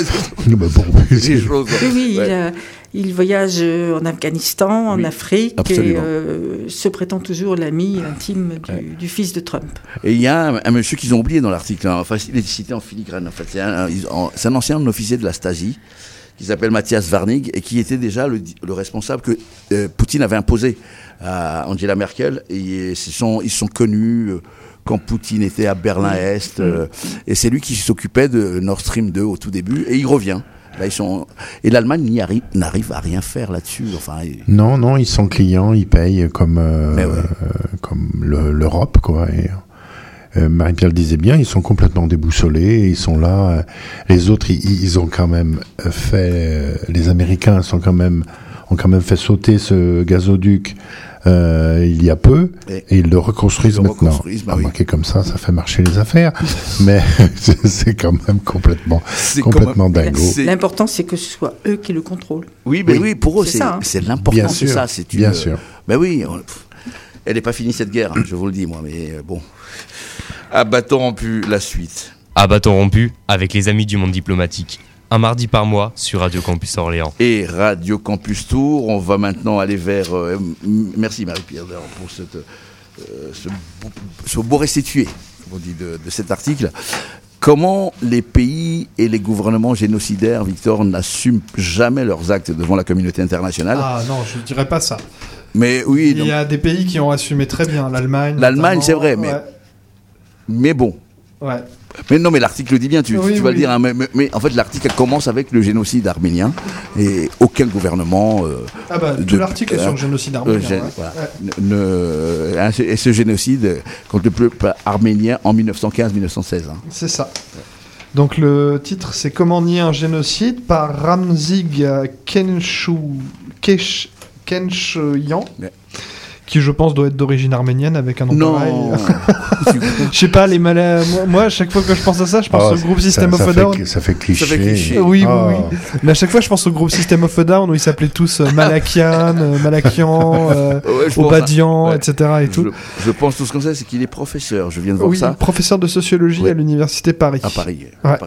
Oui, il voyage en Afghanistan, en Afrique, et se prétend toujours l'ami intime du fils de Trump. Et il y a un monsieur qu'ils ont oublié dans l'article, enfin, il est cité en filigrane, en fait. C'est un ancien officier de la Stasi, qui s'appelle Matthias Warnig, et qui était déjà le responsable que Poutine avait imposé à Angela Merkel. Et ils sont connus quand Poutine était à Berlin-Est. Et c'est lui qui s'occupait de Nord Stream 2 au tout début. Et il revient. Là, et l'Allemagne n'arrive à rien faire là-dessus. Enfin, Non, ils sont clients, ils payent comme l'Europe, quoi. Et Marie-Pierre le disait bien, ils sont complètement déboussolés, ils sont là. Les autres, ils ont quand même fait. Les Américains sont quand même ont quand même fait sauter ce gazoduc il y a peu, et ils le reconstruisent maintenant. Remarquez, comme ça fait marcher les affaires, mais c'est quand même complètement dingo. L'important, c'est que ce soit eux qui le contrôlent. Oui, pour eux, c'est l'important, c'est ça. Bien sûr. Ben oui, elle n'est pas finie cette guerre, je vous le dis, moi, mais bon. À bâton rompu, la suite. À bâton rompu, avec les amis du monde diplomatique. Un mardi par mois sur Radio Campus Orléans. Et Radio Campus Tours. On va maintenant aller vers... merci Marie-Pierre pour ce beau restitué, on dit, de cet article. Comment les pays et les gouvernements génocidaires, Victor, n'assument jamais leurs actes devant la communauté internationale? Ah non, je ne dirais pas ça. Mais oui... Il y a des pays qui ont assumé très bien, l'Allemagne... L'Allemagne, c'est vrai, mais bon... Ouais. Mais non, mais l'article le dit bien, tu vas le dire, hein, mais en fait l'article commence avec le génocide arménien et aucun gouvernement... tout l'article est sur le génocide arménien. Et ce génocide contre le peuple arménien en 1915-1916. Hein. C'est ça. Donc le titre, c'est « Comment nier un génocide » par Ramzig Kenchyan. Qui, je pense, doit être d'origine arménienne avec un nom pareil. Je sais pas, moi, à chaque fois que je pense à ça, je pense au groupe System of a Down. Ça fait cliché. Oui. Mais à chaque fois, je pense au groupe System of a Down où ils s'appelaient tous Malakian, Obadian, etc. Et tout. Je pense tout ce qu'on sait, c'est qu'il est professeur. Je viens de voir ça. Oui, professeur de sociologie à l'université Paris. À Paris,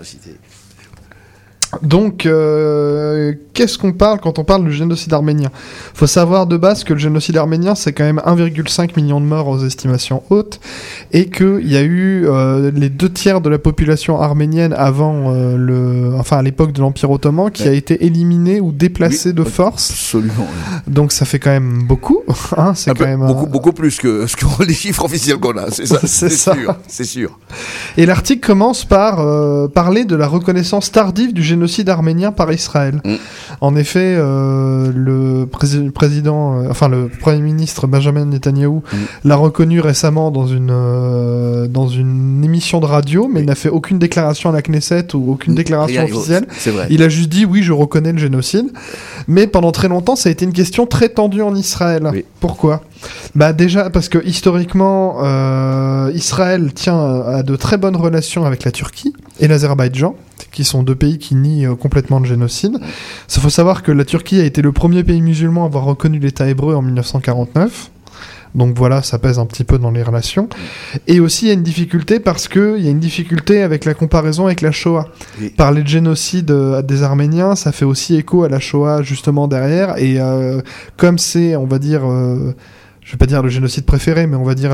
Donc, qu'est-ce qu'on parle quand on parle du génocide arménien ? Il faut savoir de base que le génocide arménien, c'est quand même 1,5 million de morts aux estimations hautes, et qu'il y a eu les 2/3 de la population arménienne avant à l'époque de l'Empire ottoman, qui a été éliminée ou déplacée de force. Absolument. Donc ça fait quand même beaucoup. Hein, c'est quand même beaucoup plus que les chiffres officiels qu'on a. C'est ça. C'est sûr. Et l'article commence par parler de la reconnaissance tardive du génocide arménien par Israël. En effet, le Premier ministre Benjamin Netanyahou l'a reconnu récemment dans une émission de radio, mais il n'a fait aucune déclaration à la Knesset ou aucune déclaration officielle. C'est vrai. Il a juste dit oui, je reconnais le génocide. Mais pendant très longtemps, ça a été une question très tendue en Israël. Oui. Pourquoi ? Déjà parce que historiquement, Israël tient à de très bonnes relations avec la Turquie et l'Azerbaïdjan, qui sont deux pays qui nient complètement le génocide. Il faut savoir que la Turquie a été le premier pays musulman à avoir reconnu l'État hébreu en 1949. Donc voilà, ça pèse un petit peu dans les relations. Et aussi, il y a une difficulté parce qu'il y a une difficulté avec la comparaison avec la Shoah. Oui. Parler de génocide des Arméniens, ça fait aussi écho à la Shoah justement derrière. Et comme c'est, on va dire... je vais pas dire le génocide préféré, mais on va dire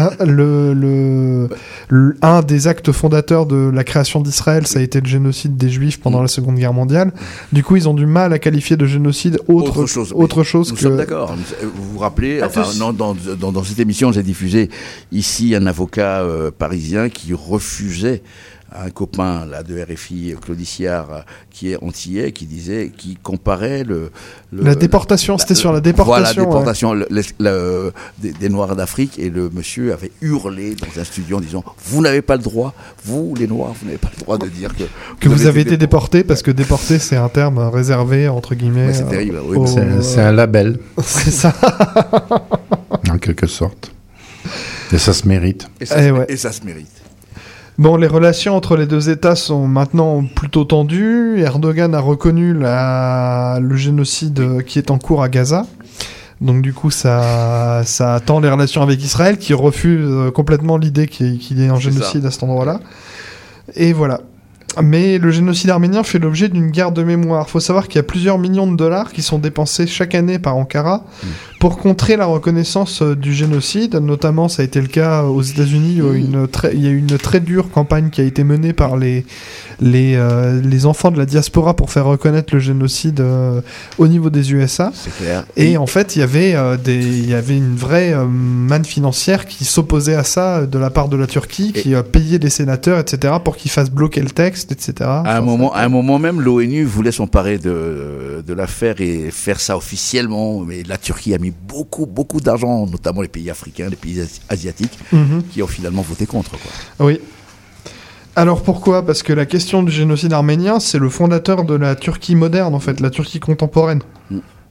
un des actes fondateurs de la création d'Israël, ça a été le génocide des Juifs pendant la Seconde Guerre mondiale. Du coup, ils ont du mal à qualifier de génocide autre chose que... Nous sommes d'accord. Vous vous rappelez, dans cette émission, j'ai diffusé ici un avocat parisien qui refusait un copain là de RFI, Claude Issiard, qui est antillais, qui comparait la déportation, c'était sur la déportation. Voilà, déportation des Noirs d'Afrique, et le monsieur avait hurlé dans un studio en disant « Vous n'avez pas le droit, vous les Noirs, vous n'avez pas le droit de dire que vous avez été déporté, parce que déporté, c'est un terme réservé, entre guillemets... Ouais, c'est terrible, c'est un label. C'est ça. En quelque sorte. Et ça se mérite. Et ça se mérite. Bon, les relations entre les deux États sont maintenant plutôt tendues. Erdogan a reconnu le génocide qui est en cours à Gaza. Donc du coup, ça attend les relations avec Israël, qui refuse complètement l'idée qu'il y ait un génocide à cet endroit-là. Et voilà. Mais le génocide arménien fait l'objet d'une guerre de mémoire. Il faut savoir qu'il y a plusieurs millions de dollars qui sont dépensés chaque année par Ankara pour contrer la reconnaissance du génocide. Notamment, ça a été le cas aux États-Unis. Il y a eu une très dure campagne qui a été menée par les enfants de la diaspora pour faire reconnaître le génocide au niveau des USA. C'est clair. Et en fait, il y avait une vraie manne financière qui s'opposait à ça de la part de la Turquie, qui payait les sénateurs, etc., pour qu'ils fassent bloquer le texte, etc. À un moment même, l'ONU voulait s'emparer de l'affaire et faire ça officiellement, mais la Turquie a mis beaucoup d'argent, notamment les pays africains, les pays asiatiques, qui ont finalement voté contre, quoi. Oui. Alors pourquoi ? Parce que la question du génocide arménien, c'est le fondateur de la Turquie moderne, en fait, la Turquie contemporaine.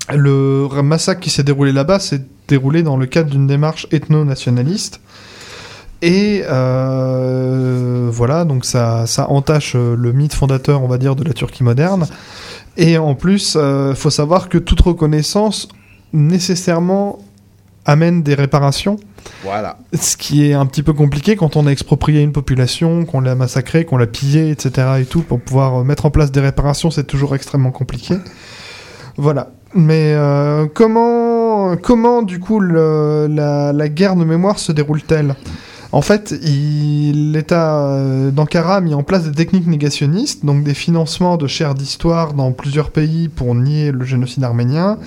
Le massacre qui s'est déroulé là-bas s'est déroulé dans le cadre d'une démarche ethno-nationaliste. Et voilà, donc ça entache le mythe fondateur, on va dire, de la Turquie moderne. Et en plus, faut savoir que toute reconnaissance nécessairement amène des réparations. Voilà. Ce qui est un petit peu compliqué quand on a exproprié une population, qu'on l'a massacrée, qu'on l'a pillée, etc. et tout, pour pouvoir mettre en place des réparations, c'est toujours extrêmement compliqué. Voilà. Mais comment du coup la guerre de mémoire se déroule-t-elle ? En fait, l'État d'Ankara a mis en place des techniques négationnistes, donc des financements de chaires d'histoire dans plusieurs pays pour nier le génocide arménien.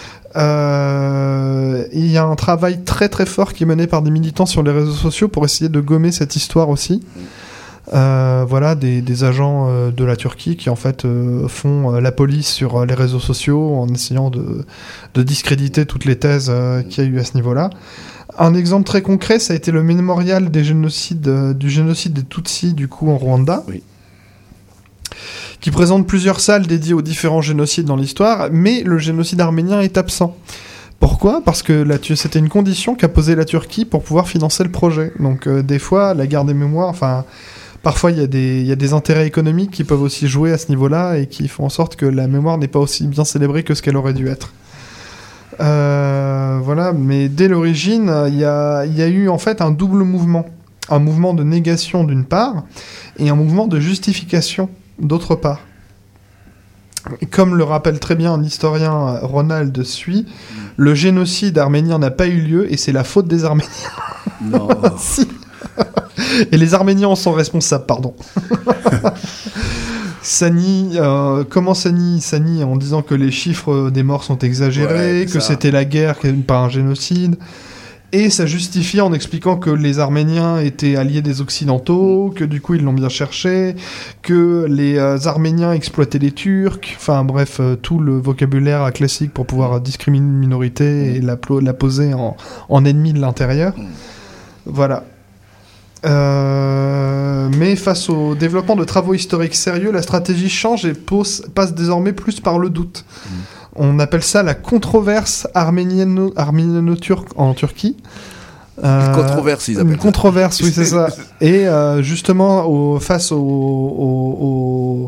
Il y a un travail très très fort qui est mené par des militants sur les réseaux sociaux pour essayer de gommer cette histoire aussi. Voilà, des agents de la Turquie qui en fait font la police sur les réseaux sociaux en essayant de discréditer toutes les thèses qu'il y a eu à ce niveau-là. Un exemple très concret, ça a été le mémorial du génocide des Tutsis du coup en Rwanda. Oui. Qui présente plusieurs salles dédiées aux différents génocides dans l'histoire, mais le génocide arménien est absent. Pourquoi ? Parce que c'était une condition qu'a posée la Turquie pour pouvoir financer le projet. Donc des fois, la guerre des mémoires, parfois il y a des intérêts économiques qui peuvent aussi jouer à ce niveau-là et qui font en sorte que la mémoire n'est pas aussi bien célébrée que ce qu'elle aurait dû être. Voilà, mais dès l'origine, il y a eu en fait un double mouvement. Un mouvement de négation d'une part, et un mouvement de justification d'autre part. Et comme le rappelle très bien l'historien Ronald Suy, le génocide arménien n'a pas eu lieu et c'est la faute des Arméniens. Non. Si. Et les Arméniens en sont responsables, pardon. Sani, comment Sani en disant que les chiffres des morts sont exagérés, que c'était la guerre, pas un génocide. Et ça justifie en expliquant que les Arméniens étaient alliés des Occidentaux, que du coup ils l'ont bien cherché, que les Arméniens exploitaient les Turcs, enfin bref, tout le vocabulaire classique pour pouvoir discriminer une minorité et la poser en ennemi de l'intérieur. Voilà. Mais face au développement de travaux historiques sérieux, la stratégie change et passe désormais plus par le doute. On appelle ça la controverse arméniano-turque en Turquie. Une controverse, ils appellent une controverse, oui, c'est ça. Et justement, face aux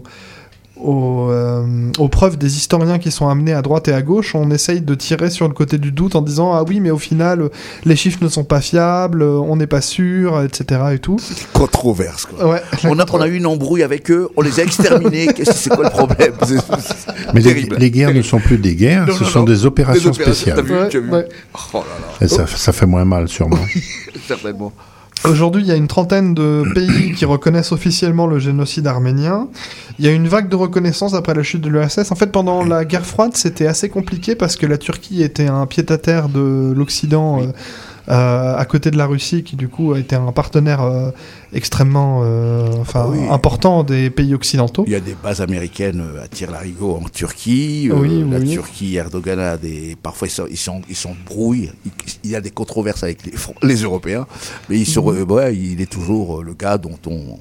preuves des historiens qui sont amenés à droite et à gauche, on essaye de tirer sur le côté du doute en disant ah oui mais au final les chiffres ne sont pas fiables, on n'est pas sûr, etc. et tout. Controverse quoi. Ouais, on a eu une embrouille avec eux, on les a exterminés. C'est quoi le problème? Mais les guerres ne sont plus des guerres, ce sont des opérations spéciales. Tu as vu ouais. Oh là là. Et ça fait moins mal sûrement. Oui, certainement. Aujourd'hui, il y a une trentaine de pays qui reconnaissent officiellement le génocide arménien. Il y a une vague de reconnaissance après la chute de l'URSS. En fait, pendant la guerre froide, c'était assez compliqué parce que la Turquie était un pied-à-terre de l'Occident à côté de la Russie, qui du coup a été un partenaire extrêmement important des pays occidentaux. Il y a des bases américaines à Tir-Larigot en Turquie. Turquie, Erdogan a parfois ils s'embrouillent. Il y a des controverses avec les Européens, mais il est toujours le gars dont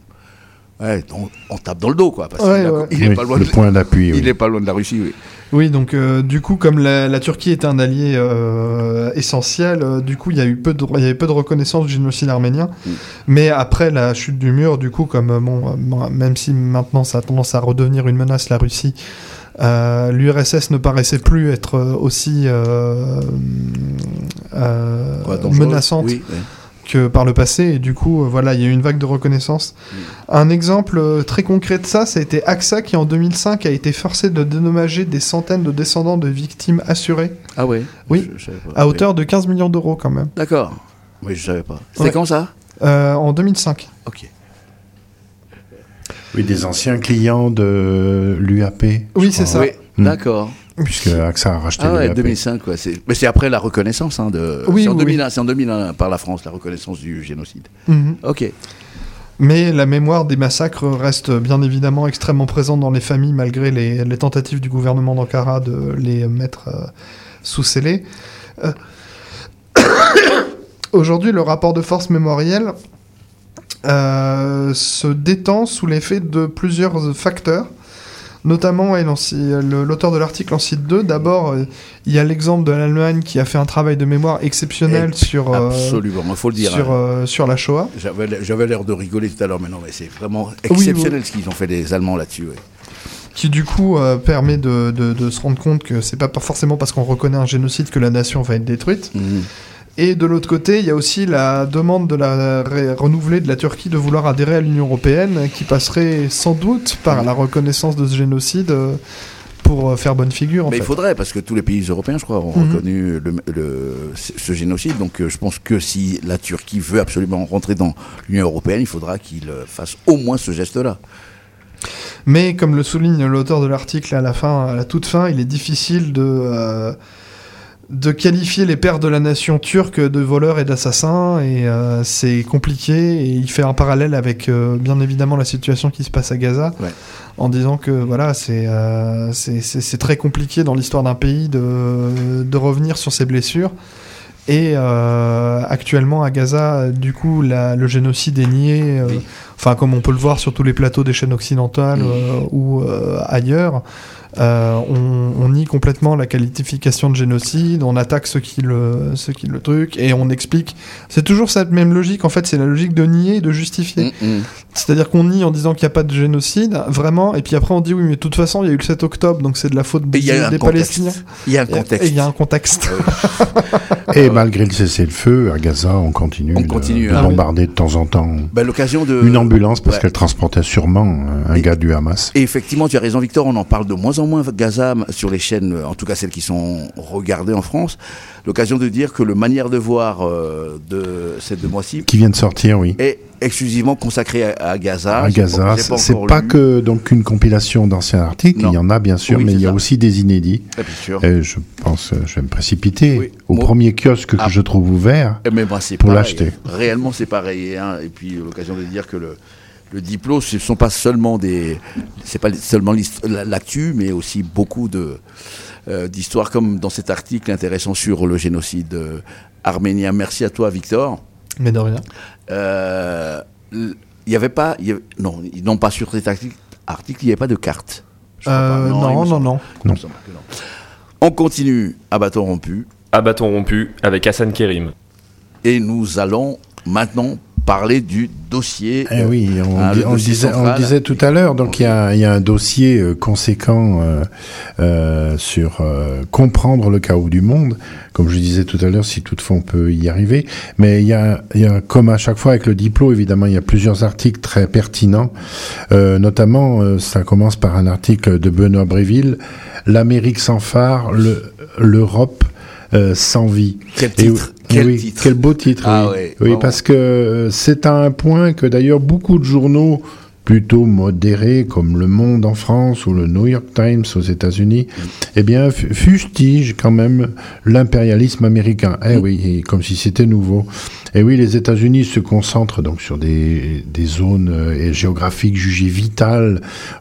on tape dans le dos, quoi. Parce qu'il est pas loin le point d'appui. Il est pas loin de la Russie, oui. Oui, donc du coup, comme la Turquie est un allié essentiel, du coup, il y avait peu de reconnaissance du génocide arménien. Mais après la chute du mur, du coup, même si maintenant ça a tendance à redevenir une menace, la Russie, l'URSS ne paraissait plus être aussi menaçante. Oui. Que par le passé, et du coup, il y a eu une vague de reconnaissance. Un exemple très concret de ça a été AXA, qui en 2005 a été forcé de dédommager des centaines de descendants de victimes assurées. Ah ouais? Oui, je savais pas. À hauteur de 15 millions d'euros quand même. D'accord. Oui, je savais pas. C'était quand ça? En 2005. Ok. Oui, des anciens clients de l'UAP. Oui, c'est ça. Oui. D'accord. Puisque AXA a racheté l'UAP. 2005, quoi. Mais c'est après la reconnaissance. C'est en 2001 par la France, la reconnaissance du génocide. Ok. Mais la mémoire des massacres reste bien évidemment extrêmement présente dans les familles, malgré les tentatives du gouvernement d'Ankara de les mettre sous scellé. Aujourd'hui, le rapport de force mémoriel se détend sous l'effet de plusieurs facteurs. Notamment, l'auteur de l'article en cite 2. D'abord, il y a l'exemple de l'Allemagne qui a fait un travail de mémoire exceptionnel absolument, il faut le dire, sur la Shoah. J'avais l'air de rigoler tout à l'heure, mais non, mais c'est vraiment exceptionnel ce qu'ils ont fait les Allemands là-dessus. Ouais. Qui du coup permet de se rendre compte que c'est pas forcément parce qu'on reconnaît un génocide que la nation va être détruite. Et de l'autre côté, il y a aussi la demande renouvelée de la Turquie de vouloir adhérer à l'Union européenne, qui passerait sans doute par la reconnaissance de ce génocide pour faire bonne figure. Mais il faudrait, parce que tous les pays européens, je crois, ont reconnu ce génocide. Donc je pense que si la Turquie veut absolument rentrer dans l'Union européenne, il faudra qu'il fasse au moins ce geste-là. Mais comme le souligne l'auteur de l'article à la toute fin, il est difficile de qualifier les pères de la nation turque de voleurs et d'assassins, et c'est compliqué, et il fait un parallèle avec bien évidemment la situation qui se passe à Gaza, en disant que voilà, c'est très compliqué dans l'histoire d'un pays de revenir sur ses blessures. Et actuellement à Gaza, du coup, le génocide est nié, comme on peut le voir sur tous les plateaux des chaînes occidentales ou ailleurs. On nie complètement la qualification de génocide, on attaque ceux qui le truc, et on explique. C'est toujours cette même logique, en fait, c'est la logique de nier et de justifier. C'est-à-dire qu'on nie en disant qu'il n'y a pas de génocide, vraiment, et puis après on dit oui, mais de toute façon, il y a eu le 7 octobre, donc c'est de la faute des Palestiniens. Il y a un contexte. Et il y a un contexte. Et malgré le cessez-le-feu, à Gaza, on continue de bombarder de temps en temps une ambulance, parce qu'elle transportait sûrement un gars du Hamas. Et effectivement, tu as raison, Victor, on en parle de moins en moins Gaza sur les chaînes, en tout cas celles qui sont regardées en France. L'occasion de dire que le manière de voir de ces 2 mois-ci, qui vient de sortir, oui, est exclusivement consacré à Gaza. À Gaza, c'est pas que donc une compilation d'anciens articles, il y en a bien sûr, mais il y a aussi des inédits. Et je pense, je vais me précipiter au premier kiosque que je trouve ouvert pour l'acheter. Réellement, c'est pareil. Hein. Et puis l'occasion de dire que le diplôme, ce sont pas seulement c'est pas seulement l'actu, mais aussi beaucoup d'histoires, comme dans cet article intéressant sur le génocide arménien. Merci à toi, Victor. Mais de rien. Il n'y avait pas, non pas sur cet article, il n'y avait pas de carte. Non. On continue à bâton rompu. À bâton rompu avec Hassan Kerim. Et nous allons maintenant parler du dossier. Oui, on le disait tout à l'heure, donc il y a un dossier conséquent sur comprendre le chaos du monde, comme je disais tout à l'heure, si toutefois on peut y arriver. Mais il y a comme à chaque fois avec le diplôme, évidemment, il y a plusieurs articles très pertinents. Notamment, ça commence par un article de Benoît Bréville, L'Amérique sans phare, l'Europe sans vie. Quel titre. Titre. Quel beau titre. Oui, parce que c'est un point que d'ailleurs beaucoup de journaux plutôt modérés comme Le Monde en France ou le New York Times aux États-Unis, fustigent quand même l'impérialisme américain. Oui, comme si c'était nouveau. Et oui, les États-Unis se concentrent donc sur des zones géographiques jugées vitales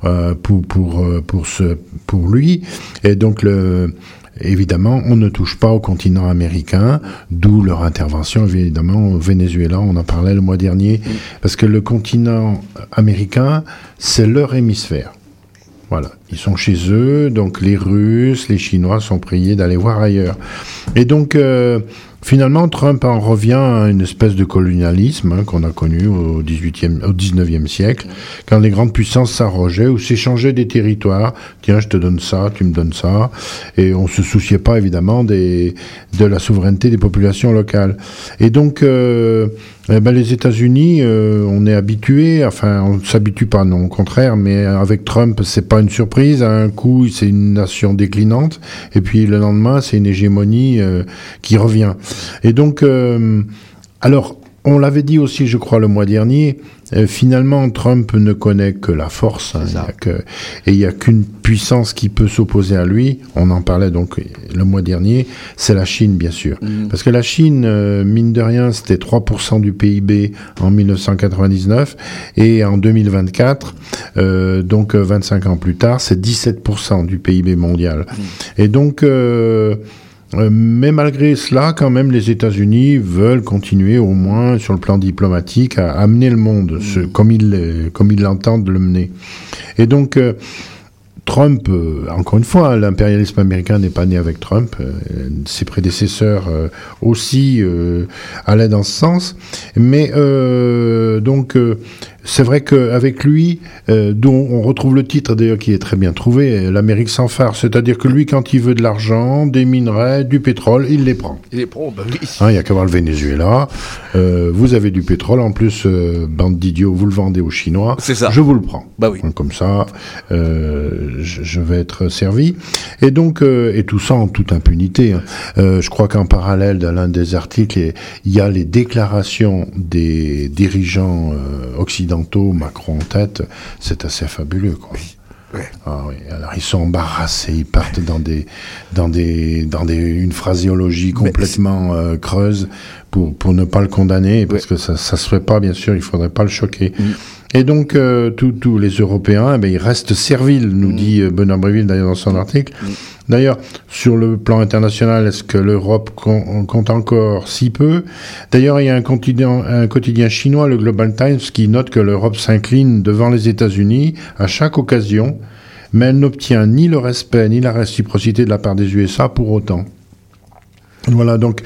pour lui. Et donc évidemment, on ne touche pas au continent américain, d'où leur intervention, évidemment, au Venezuela, on en parlait le mois dernier, parce que le continent américain, c'est leur hémisphère. Voilà, ils sont chez eux, donc les Russes, les Chinois sont priés d'aller voir ailleurs. Et donc, finalement, Trump en revient à une espèce de colonialisme qu'on a connu au 19e siècle, quand les grandes puissances s'arrogeaient ou s'échangeaient des territoires. Tiens, je te donne ça, tu me donnes ça. Et on se souciait pas, évidemment, de la souveraineté des populations locales. Et donc, les États-Unis, on est habitué, on ne s'habitue pas, non, au contraire, mais avec Trump, c'est pas une surprise. Un coup, c'est une nation déclinante, et puis le lendemain, c'est une hégémonie qui revient. Et donc, alors, on l'avait dit aussi, je crois, le mois dernier, finalement, Trump ne connaît que la force, et il n'y a qu'une puissance qui peut s'opposer à lui. On en parlait donc le mois dernier, c'est la Chine, bien sûr. Parce que la Chine, mine de rien, c'était 3% du PIB en 1999, et en 2024, donc 25 ans plus tard, c'est 17% du PIB mondial. Et donc, mais malgré cela, quand même, les États-Unis veulent continuer, au moins sur le plan diplomatique, à amener le monde comme ils l'entendent le mener. Et donc, Trump, encore une fois, l'impérialisme américain n'est pas né avec Trump. Ses prédécesseurs aussi allaient dans ce sens. Mais donc, c'est vrai qu'avec lui, dont on retrouve le titre d'ailleurs qui est très bien trouvé, l'Amérique sans phare. C'est-à-dire que lui, quand il veut de l'argent, des minerais, du pétrole, il les prend. Il les prend, oui. Il n'y a qu'à voir le Venezuela. Vous avez du pétrole, en plus, bande d'idiots, vous le vendez aux Chinois. C'est ça. Je vous le prends. Bah oui. Comme ça, je vais être servi. Et donc, et tout ça en toute impunité. Hein. Je crois qu'en parallèle de l'un des articles, il y a les déclarations des dirigeants occidentaux, Macron en tête. C'est assez fabuleux, quoi. Oui. Ouais. Ah oui, alors ils sont embarrassés, ils partent dans une phraséologie complètement creuse pour ne pas le condamner, parce que ça se fait pas, bien sûr, il faudrait pas le choquer. Et donc tous les Européens, ils restent serviles, nous dit Benoît Bréville d'ailleurs dans son article. D'ailleurs, sur le plan international, est-ce que l'Europe compte encore si peu? D'ailleurs, il y a un quotidien chinois, le Global Times, qui note que l'Europe s'incline devant les États-Unis à chaque occasion, mais elle n'obtient ni le respect ni la réciprocité de la part des USA pour autant. Voilà, donc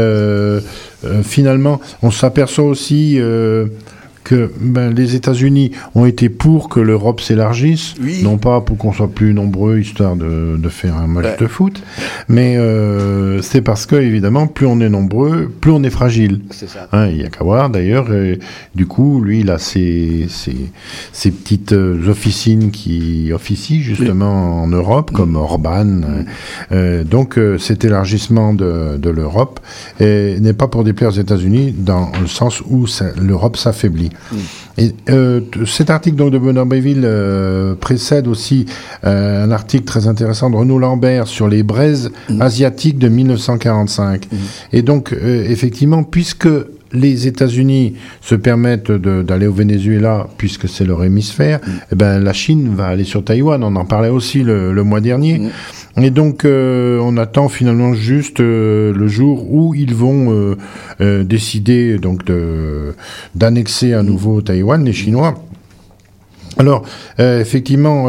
finalement, on s'aperçoit aussi que les États-Unis ont été pour que l'Europe s'élargisse, non pas pour qu'on soit plus nombreux, histoire de faire un match de foot, mais c'est parce que, évidemment, plus on est nombreux, plus on est fragile. C'est ça. Hein, il y a qu'à voir, d'ailleurs, du coup, lui, il a ses petites officines qui officient, justement, en Europe, comme Orban. Donc, cet élargissement de l'Europe n'est pas pour déplaire aux États-Unis, dans le sens où l'Europe s'affaiblit. Et cet article donc de Benoît Bréville précède aussi un article très intéressant de Renaud Lambert sur les braises asiatiques de 1945. Et donc effectivement, puisque les États-Unis se permettent d'aller au Venezuela, puisque c'est leur hémisphère, la Chine va aller sur Taïwan. On en parlait aussi le mois dernier. Et donc, on attend finalement juste le jour où ils vont décider donc d'annexer à nouveau Taïwan, les Chinois. Alors, effectivement,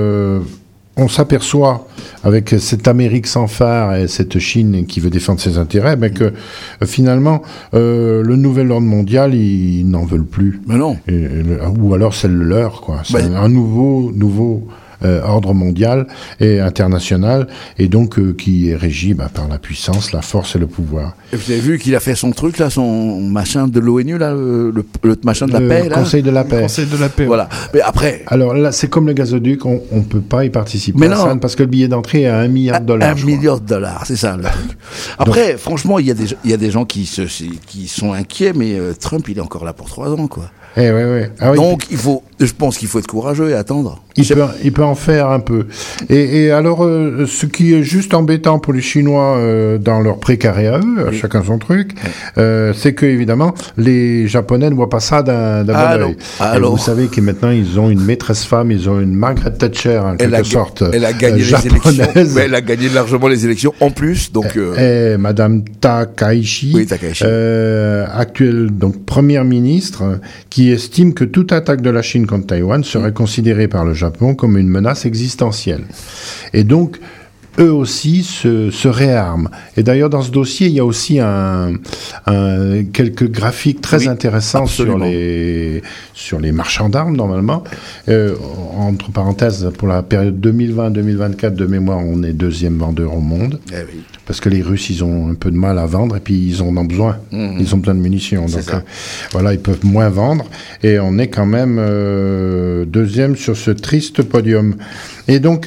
on s'aperçoit avec cette Amérique sans phare et cette Chine qui veut défendre ses intérêts, que finalement, le nouvel ordre mondial, ils n'en veulent plus. Mais non. Ou alors c'est le leur, quoi. C'est un nouveau ordre mondial et international, et donc qui est régi par la puissance, la force et le pouvoir. Et vous avez vu qu'il a fait son truc là, son machin de l'ONU là, le machin de la paix là. Conseil de la paix. Conseil de la paix. Voilà. Mais après. Alors là, c'est comme le gazoduc, on peut pas y participer. Mais non. Parce que le billet d'entrée est à $1 milliard. $1 milliard, c'est ça le truc. Après, donc, franchement, il y a des gens qui sont inquiets, mais Trump, il est encore là pour 3 ans, quoi. Eh ouais. Ah oui, donc je pense qu'il faut être courageux et attendre. Il peut en faire un peu. Et alors, ce qui est juste embêtant pour les Chinois dans leur précaré à eux, chacun son truc, c'est que évidemment les Japonais ne voient pas ça d'un bon œil. Alors, vous savez que maintenant ils ont une maîtresse femme, ils ont une Margaret Thatcher en quelque sorte. Elle a gagné japonaise. les élections. Mais elle a gagné largement les élections en plus. Donc. Et Madame Takaichi, actuelle donc première ministre, qui estime que toute attaque de la Chine contre Taïwan serait considérée par le Japon comme une menace existentielle. Et donc, eux aussi se réarment. Et d'ailleurs, dans ce dossier, il y a aussi quelques graphiques très intéressants sur les marchands d'armes, normalement. Entre parenthèses, pour la période 2020-2024, de mémoire, on est 2e vendeur au monde. Parce que les Russes, ils ont un peu de mal à vendre, et puis ils en ont besoin. Ils ont besoin de munitions. Donc, voilà, ils peuvent moins vendre. Et on est quand même 2e sur ce triste podium. Et donc...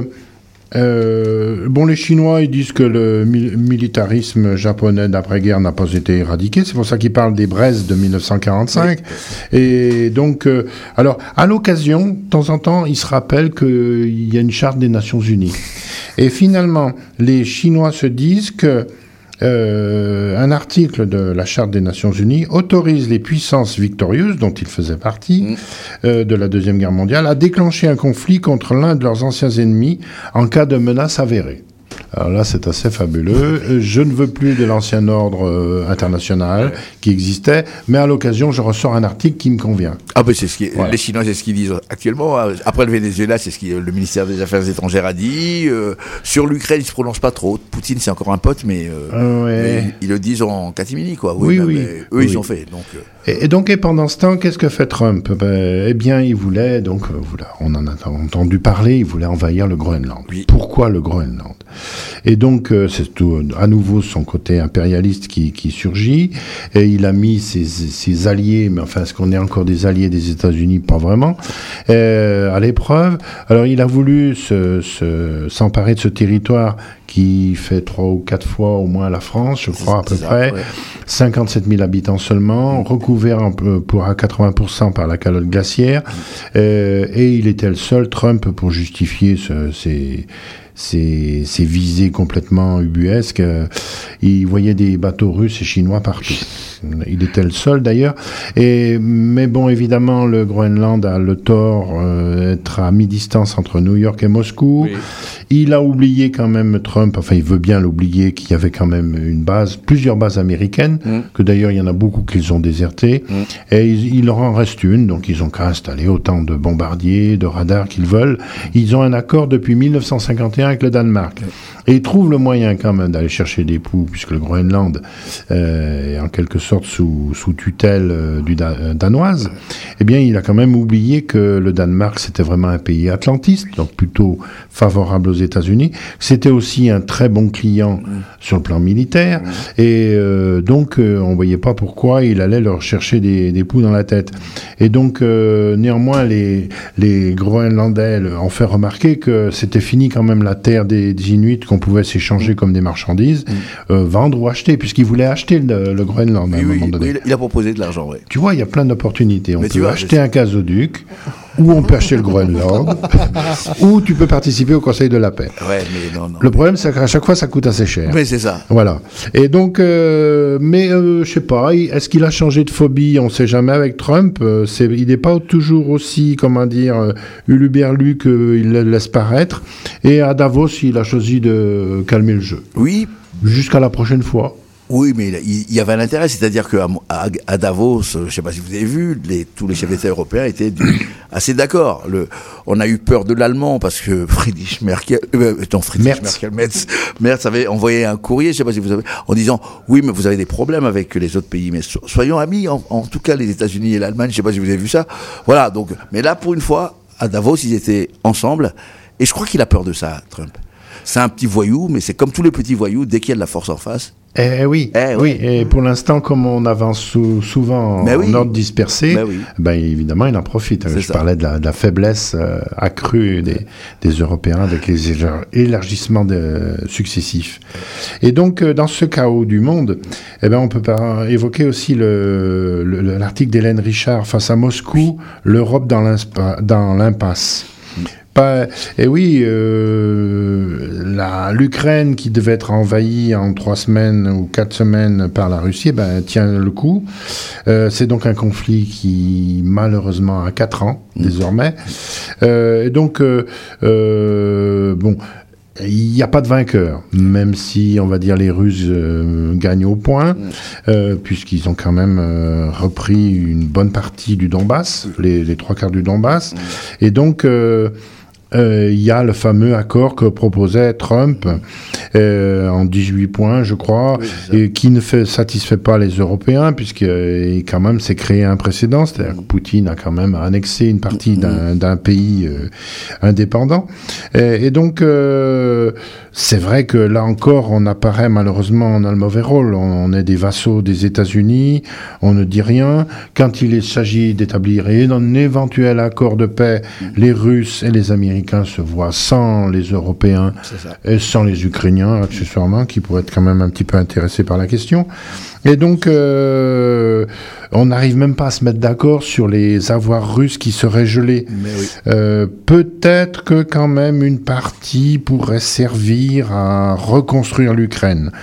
les Chinois, ils disent que le militarisme japonais d'après-guerre n'a pas été éradiqué. C'est pour ça qu'ils parlent des braises de 1945. Et donc, alors, à l'occasion, de temps en temps, ils se rappellent qu'il y a une charte des Nations Unies. Et finalement, les Chinois se disent que un article de la Charte des Nations Unies autorise les puissances victorieuses, dont ils faisaient partie, de la Deuxième Guerre mondiale, à déclencher un conflit contre l'un de leurs anciens ennemis en cas de menace avérée. Alors là, c'est assez fabuleux. Je ne veux plus de l'ancien ordre international qui existait, mais à l'occasion, je ressors un article qui me convient. Ah ben les Chinois, c'est ce qu'ils disent actuellement. Après le Venezuela, c'est ce que le ministère des Affaires étrangères a dit. Sur l'Ukraine, ils se prononcent pas trop. Poutine, c'est encore un pote, mais ils le disent en catimini, quoi. Oui. Eux, ils ont fait. Donc, Et pendant ce temps, qu'est-ce que fait Trump? Eh bien, il voulait, on en a entendu parler, il voulait envahir le Groenland. Oui. Pourquoi le Groenland? Et donc, c'est tout, à nouveau son côté impérialiste qui surgit. Et il a mis ses alliés, mais enfin, est-ce qu'on est encore des alliés des États-Unis? Pas vraiment. À l'épreuve. Alors, il a voulu s'emparer de ce territoire qui fait 3 ou 4 fois au moins la France, je crois, à peu près. Ouais. 57 000 habitants seulement, recouvert à 80% par la calotte glaciaire. Et il était le seul, Trump, pour justifier ces visées complètement ubuesques. Il voyait des bateaux russes et chinois partout. Il était le seul d'ailleurs. Mais bon, évidemment, le Groenland a le tort d'être à mi-distance entre New York et Moscou. Oui. Il a oublié quand même, Trump, enfin il veut bien l'oublier, qu'il y avait quand même plusieurs bases américaines, que d'ailleurs il y en a beaucoup qu'ils ont désertées, et il leur en reste une, donc ils ont qu'à installer autant de bombardiers, de radars qu'ils veulent. Ils ont un accord depuis 1951 avec le Danemark. Et ils trouvent le moyen quand même d'aller chercher des poux, puisque le Groenland est en quelque sorte sous tutelle danoise. Eh bien, il a quand même oublié que le Danemark, c'était vraiment un pays atlantiste, donc plutôt favorable aux États-Unis. C'était aussi un très bon client sur le plan militaire. Et donc, on voyait pas pourquoi il allait leur chercher des poux dans la tête. Et donc, néanmoins, les Groenlandais ont fait remarquer que c'était fini quand même la terre des Inuits, qu'on pouvait s'échanger comme des marchandises, vendre ou acheter, puisqu'il voulait acheter le Groenland à un moment donné. Oui, il a proposé de l'argent, oui. Tu vois, il y a plein d'opportunités. On peut acheter un gazoduc, ou on peut acheter le Groenland, ou tu peux participer au Conseil de la paix. Ouais, mais non. Le problème, c'est qu'à chaque fois, ça coûte assez cher. Oui, c'est ça. Voilà. Et donc, je sais pas, est-ce qu'il a changé de phobie? On sait jamais avec Trump. Il n'est pas toujours aussi, uluberlu qu'il le laisse paraître. Et à Davos, il a choisi de calmer le jeu. Oui. Jusqu'à la prochaine fois. Oui, mais il y avait un intérêt, c'est-à-dire qu'à Davos, je ne sais pas si vous avez vu, tous les chefs d'État européens étaient assez d'accord. On a eu peur de l'allemand parce que Merz avait envoyé un courrier, je ne sais pas si vous savez, en disant oui, mais vous avez des problèmes avec les autres pays, mais soyons amis, en tout cas les États-Unis et l'Allemagne, je ne sais pas si vous avez vu ça. Voilà, donc, mais là pour une fois, à Davos, ils étaient ensemble, et je crois qu'il a peur de ça, Trump. C'est un petit voyou, mais c'est comme tous les petits voyous, dès qu'il y a de la force en face. Oui. Et pour l'instant, comme on avance souvent en ordre dispersé, évidemment, il en profite. Je parlais de la faiblesse accrue des Européens avec les élargissements successifs. Et donc, dans ce chaos du monde, on peut évoquer aussi l'article d'Hélène Richard face à Moscou, l'Europe dans l'impasse. L'Ukraine qui devait être envahie en 3 semaines ou 4 semaines par la Russie, tient le coup. C'est donc un conflit qui malheureusement a 4 ans désormais. Il n'y a pas de vainqueur, même si, on va dire, les Russes gagnent au point, puisqu'ils ont quand même repris une bonne partie du Donbass, les 3/4 du Donbass. Et donc, il y a le fameux accord que proposait Trump en 18 points, je crois, et qui ne satisfait pas les Européens, puisque quand même s'est créé un précédent, c'est-à-dire que Poutine a quand même annexé une partie d'un pays indépendant. Et donc, c'est vrai que là encore, on apparaît malheureusement, on a le mauvais rôle. On est des vassaux des États-Unis, on ne dit rien. Quand il s'agit d'établir un éventuel accord de paix, les Russes et les Américains se voient sans les Européens et sans les Ukrainiens, accessoirement, qui pourraient être quand même un petit peu intéressés par la question. Et donc, on n'arrive même pas à se mettre d'accord sur les avoirs russes qui seraient gelés. Peut-être que quand même une partie pourrait servir à reconstruire l'Ukraine.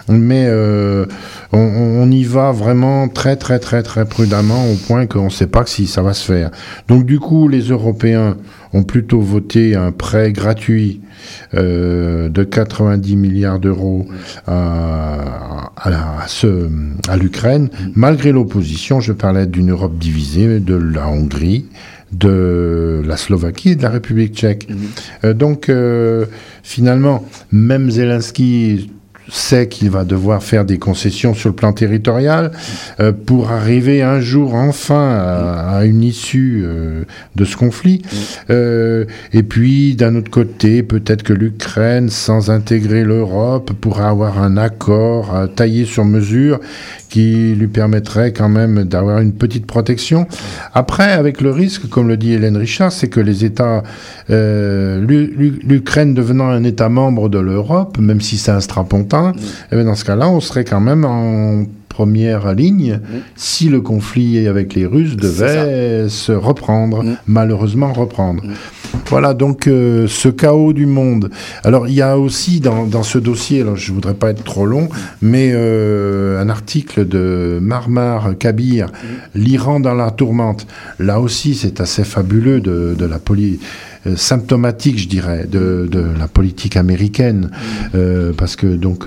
mais on y va vraiment très très très très prudemment au point qu'on ne sait pas si ça va se faire. Donc du coup, les Européens ont plutôt voté un prêt gratuit de 90 milliards d'euros à l'Ukraine, malgré l'opposition. Je parlais d'une Europe divisée, de la Hongrie, de la Slovaquie et de la République tchèque. Donc finalement, même Zelensky sait qu'il va devoir faire des concessions sur le plan territorial pour arriver un jour enfin à une issue de ce conflit. Et puis, d'un autre côté, peut-être que l'Ukraine, sans intégrer l'Europe, pourra avoir un accord taillé sur mesure qui lui permettrait quand même d'avoir une petite protection. Après, avec le risque, comme le dit Hélène Richard, c'est que les États, l'Ukraine devenant un État membre de l'Europe, même si c'est un strapontin, eh bien dans ce cas-là, on serait quand même en première ligne si le conflit avec les Russes devait se reprendre, malheureusement reprendre. Voilà donc ce chaos du monde. Alors il y a aussi dans ce dossier, alors je voudrais pas être trop long, mais un article de Marmar Kabir, l'Iran dans la tourmente. Là aussi c'est assez fabuleux de la symptomatique, je dirais, de la politique américaine, parce que donc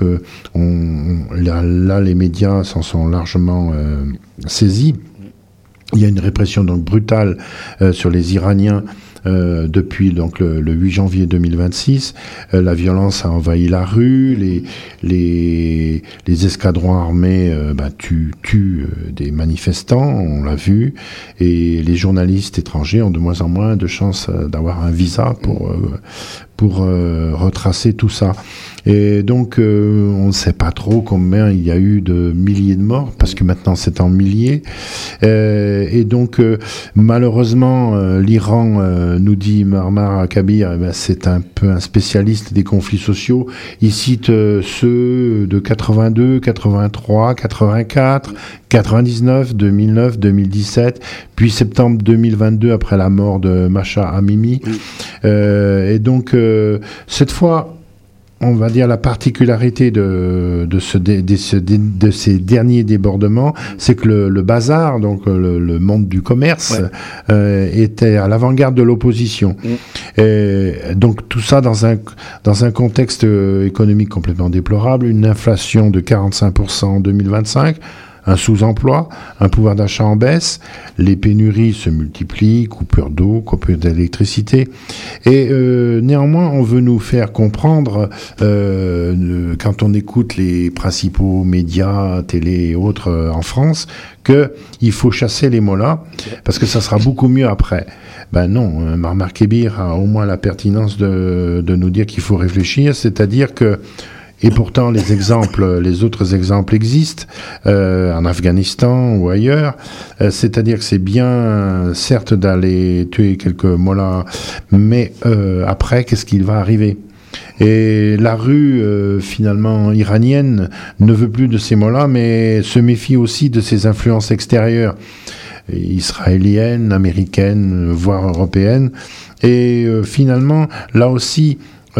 là les médias s'en sont largement saisis. Il y a une répression donc brutale sur les Iraniens depuis donc le 8 janvier 2026. La violence a envahi la rue, les escadrons armés tuent des manifestants, on l'a vu, et les journalistes étrangers ont de moins en moins de chances d'avoir un visa pour retracer tout ça. Et donc, on ne sait pas trop combien il y a eu de milliers de morts, parce que maintenant c'est en milliers. Et donc, malheureusement, l'Iran, nous dit Marmar Kabir, c'est un peu un spécialiste des conflits sociaux. Il cite ceux de 82, 83, 84, 99, 2009, 2017, puis septembre 2022 après la mort de Masha Amini. Et donc, cette fois, on va dire la particularité de ces derniers débordements, c'est que le bazar, donc le monde du commerce, était à l'avant-garde de l'opposition. Et donc tout ça dans un contexte économique complètement déplorable, une inflation de 45% en 2025, un sous-emploi, un pouvoir d'achat en baisse, les pénuries se multiplient, coupure d'eau, coupure d'électricité. Et néanmoins, on veut nous faire comprendre, quand on écoute les principaux médias, télé et autres en France, qu'il faut chasser les mollahs, parce que ça sera beaucoup mieux après. Ben non, Marmar Kabir a au moins la pertinence de nous dire qu'il faut réfléchir, c'est-à-dire que et pourtant, les autres exemples existent, en Afghanistan ou ailleurs. C'est-à-dire que c'est bien, certes, d'aller tuer quelques mollahs, mais après, qu'est-ce qui va arriver ? Et la rue, finalement, iranienne ne veut plus de ces mollahs, mais se méfie aussi de ses influences extérieures, israéliennes, américaines, voire européennes. Et finalement, là aussi,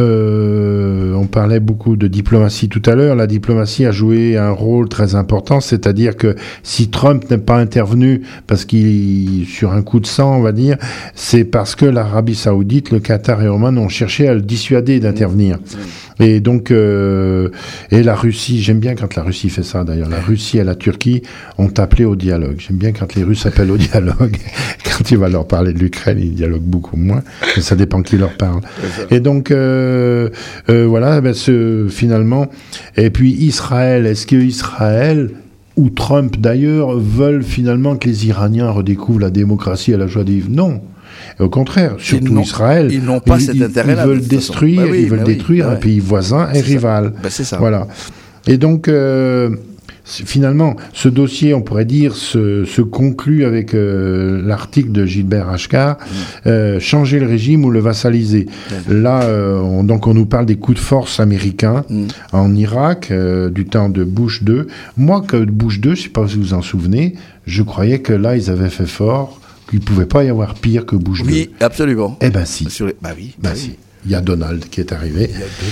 on parlait beaucoup de diplomatie tout à l'heure. La diplomatie a joué un rôle très important, c'est-à-dire que si Trump n'est pas intervenu parce qu'il, sur un coup de sang, on va dire, c'est parce que l'Arabie Saoudite, le Qatar et Oman ont cherché à le dissuader d'intervenir. Et donc, et la Russie, j'aime bien quand la Russie fait ça d'ailleurs, la Russie et la Turquie ont appelé au dialogue. J'aime bien quand les Russes appellent au dialogue. Quand tu vas leur parler de l'Ukraine, ils dialoguent beaucoup moins, mais ça dépend qui leur parle. Et donc, voilà, finalement, et puis Israël, est-ce que Israël, ou Trump d'ailleurs, veulent finalement que les Iraniens redécouvrent la démocratie et la joie de vivre ? Non. Au contraire, surtout Israël, ils n'ont pas cet intérêt-là. Ils veulent détruire, un pays voisin et rival. C'est ça. Voilà. Et donc, finalement, ce dossier, on pourrait dire, se conclut avec l'article de Gilbert Achcar, changer le régime ou le vassaliser. Là, donc on nous parle des coups de force américains en Irak, du temps de Bush II. Moi, que Bush II, je ne sais pas si vous vous en souvenez, je croyais que là, ils avaient fait fort, qu'il ne pouvait pas y avoir pire que Bush II. Oui, absolument. Eh ben si. Bah oui. Si. il y a Donald qui est arrivé.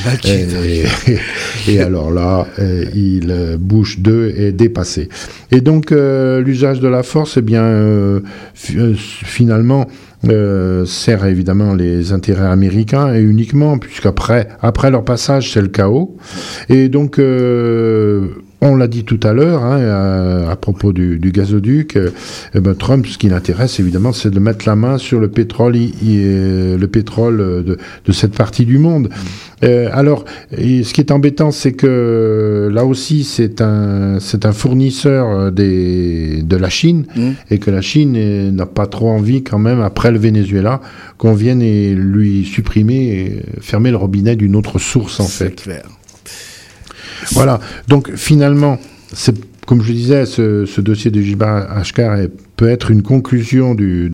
Et alors là, il Bush 2 est dépassé. Et donc, l'usage de la force, eh bien, finalement, sert évidemment les intérêts américains et uniquement, puisqu'après leur passage, c'est le chaos. Et donc, on l'a dit tout à l'heure, à propos du gazoduc, Trump, ce qui l'intéresse évidemment, c'est de mettre la main sur le pétrole, de cette partie du monde. Alors, ce qui est embêtant, c'est que là aussi, c'est un fournisseur de la Chine, et que la Chine n'a pas trop envie, quand même, après le Venezuela, qu'on vienne et lui supprimer et fermer le robinet d'une autre source, en fait. C'est clair. Voilà, donc finalement, comme je disais, ce dossier de Gilbert Achcar peut être une conclusion